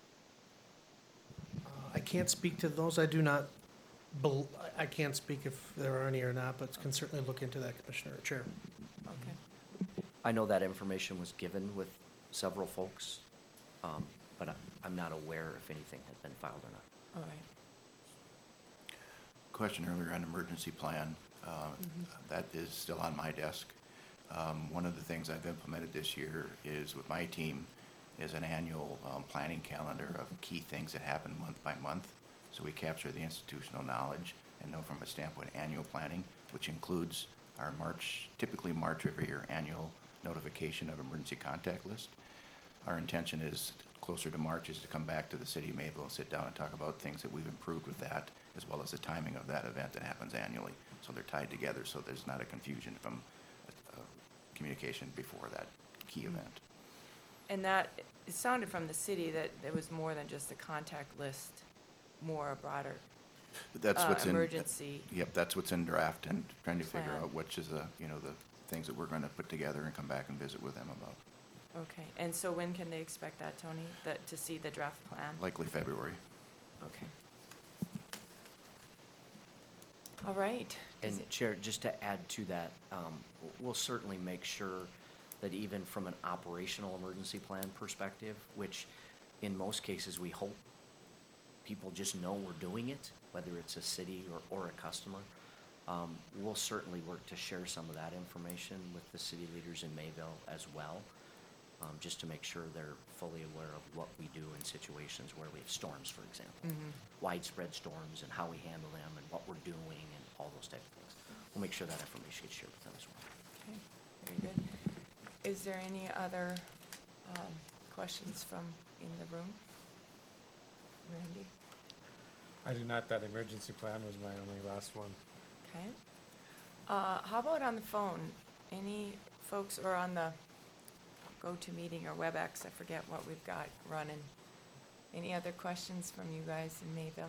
Uh, I can't speak to those. I do not, bel- I I can't speak if there are any or not, but can certainly look into that, Commissioner, Chair. Okay. I know that information was given with several folks, um, but I- I'm not aware if anything had been filed or not. All right. Question earlier on emergency plan, uh, that is still on my desk. Um, One of the things I've implemented this year is with my team is an annual um, planning calendar of key things that happen month by month. So we capture the institutional knowledge and know from a standpoint annual planning, which includes our March, typically March every year, annual notification of emergency contact list. Our intention is closer to March is to come back to the city of Mayville and sit down and talk about things that we've improved with that, as well as the timing of that event that happens annually. So they're tied together, so there's not a confusion from uh, communication before that key event. And that, it sounded from the city that there was more than just a contact list, more a broader That's uh, what's in. emergency. Yep, that's what's in draft and trying to figure plan. out which is the, you know, the things that we're going to put together and come back and visit with them about. Okay, and so when can they expect that, Tony, that, to see the draft plan? Likely February. Okay. All right. Does And it- Chair, just to add to that, um, we'll certainly make sure that even from an operational emergency plan perspective, which in most cases we hope people just know we're doing it, whether it's a city or, or a customer, um, we'll certainly work to share some of that information with the city leaders in Mayville as well, um, just to make sure they're fully aware of what we do in situations where we have storms, for example. Mhm. Widespread storms and how we handle them and what we're doing and all those type of things. We'll make sure that information gets shared with them as well. Okay, very good. Is there any other um, questions from in the room? Randy? I do not, that emergency plan was my only last one. Okay. Uh, How about on the phone? Any folks, or on the GoToMeeting or WebEx, I forget what we've got running. Any other questions from you guys in Mayville?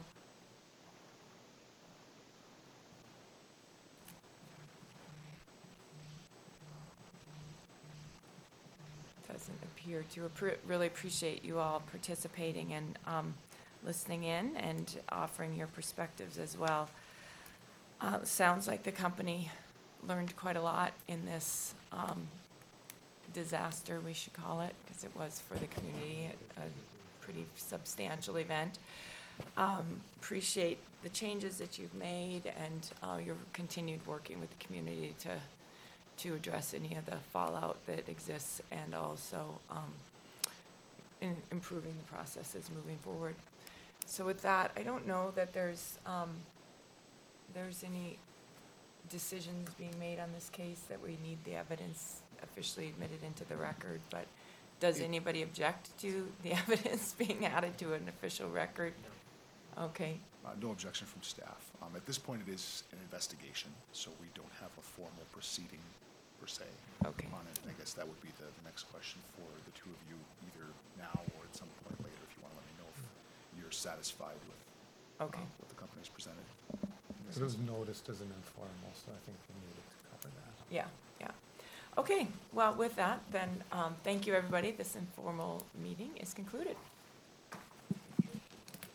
Doesn't appear to. Appre- Really appreciate you all participating and um, listening in and offering your perspectives as well. Uh, Sounds like the company learned quite a lot in this um, disaster, we should call it, because it was for the community, a a pretty substantial event. Um, Appreciate the changes that you've made and uh, your continued working with the community to, to address any of the fallout that exists and also um, in improving the processes moving forward. So with that, I don't know that there's, um, there's any decisions being made on this case that we need the evidence officially admitted into the record, but Does anybody object to the evidence being added to an official record? Okay, Uh, no objection from staff. Um, at this point, it is an investigation, so we don't have a formal proceeding per se Okay. on it. I guess that would be the, the next question for the two of you, either now or at some point later, if you want to let me know if you're satisfied with uh, Okay. what the company's presented. It was noticed as an informal, so I think we needed to cover that. yeah, yeah. Okay, well, with that, then, um, thank you, everybody. This informal meeting is concluded.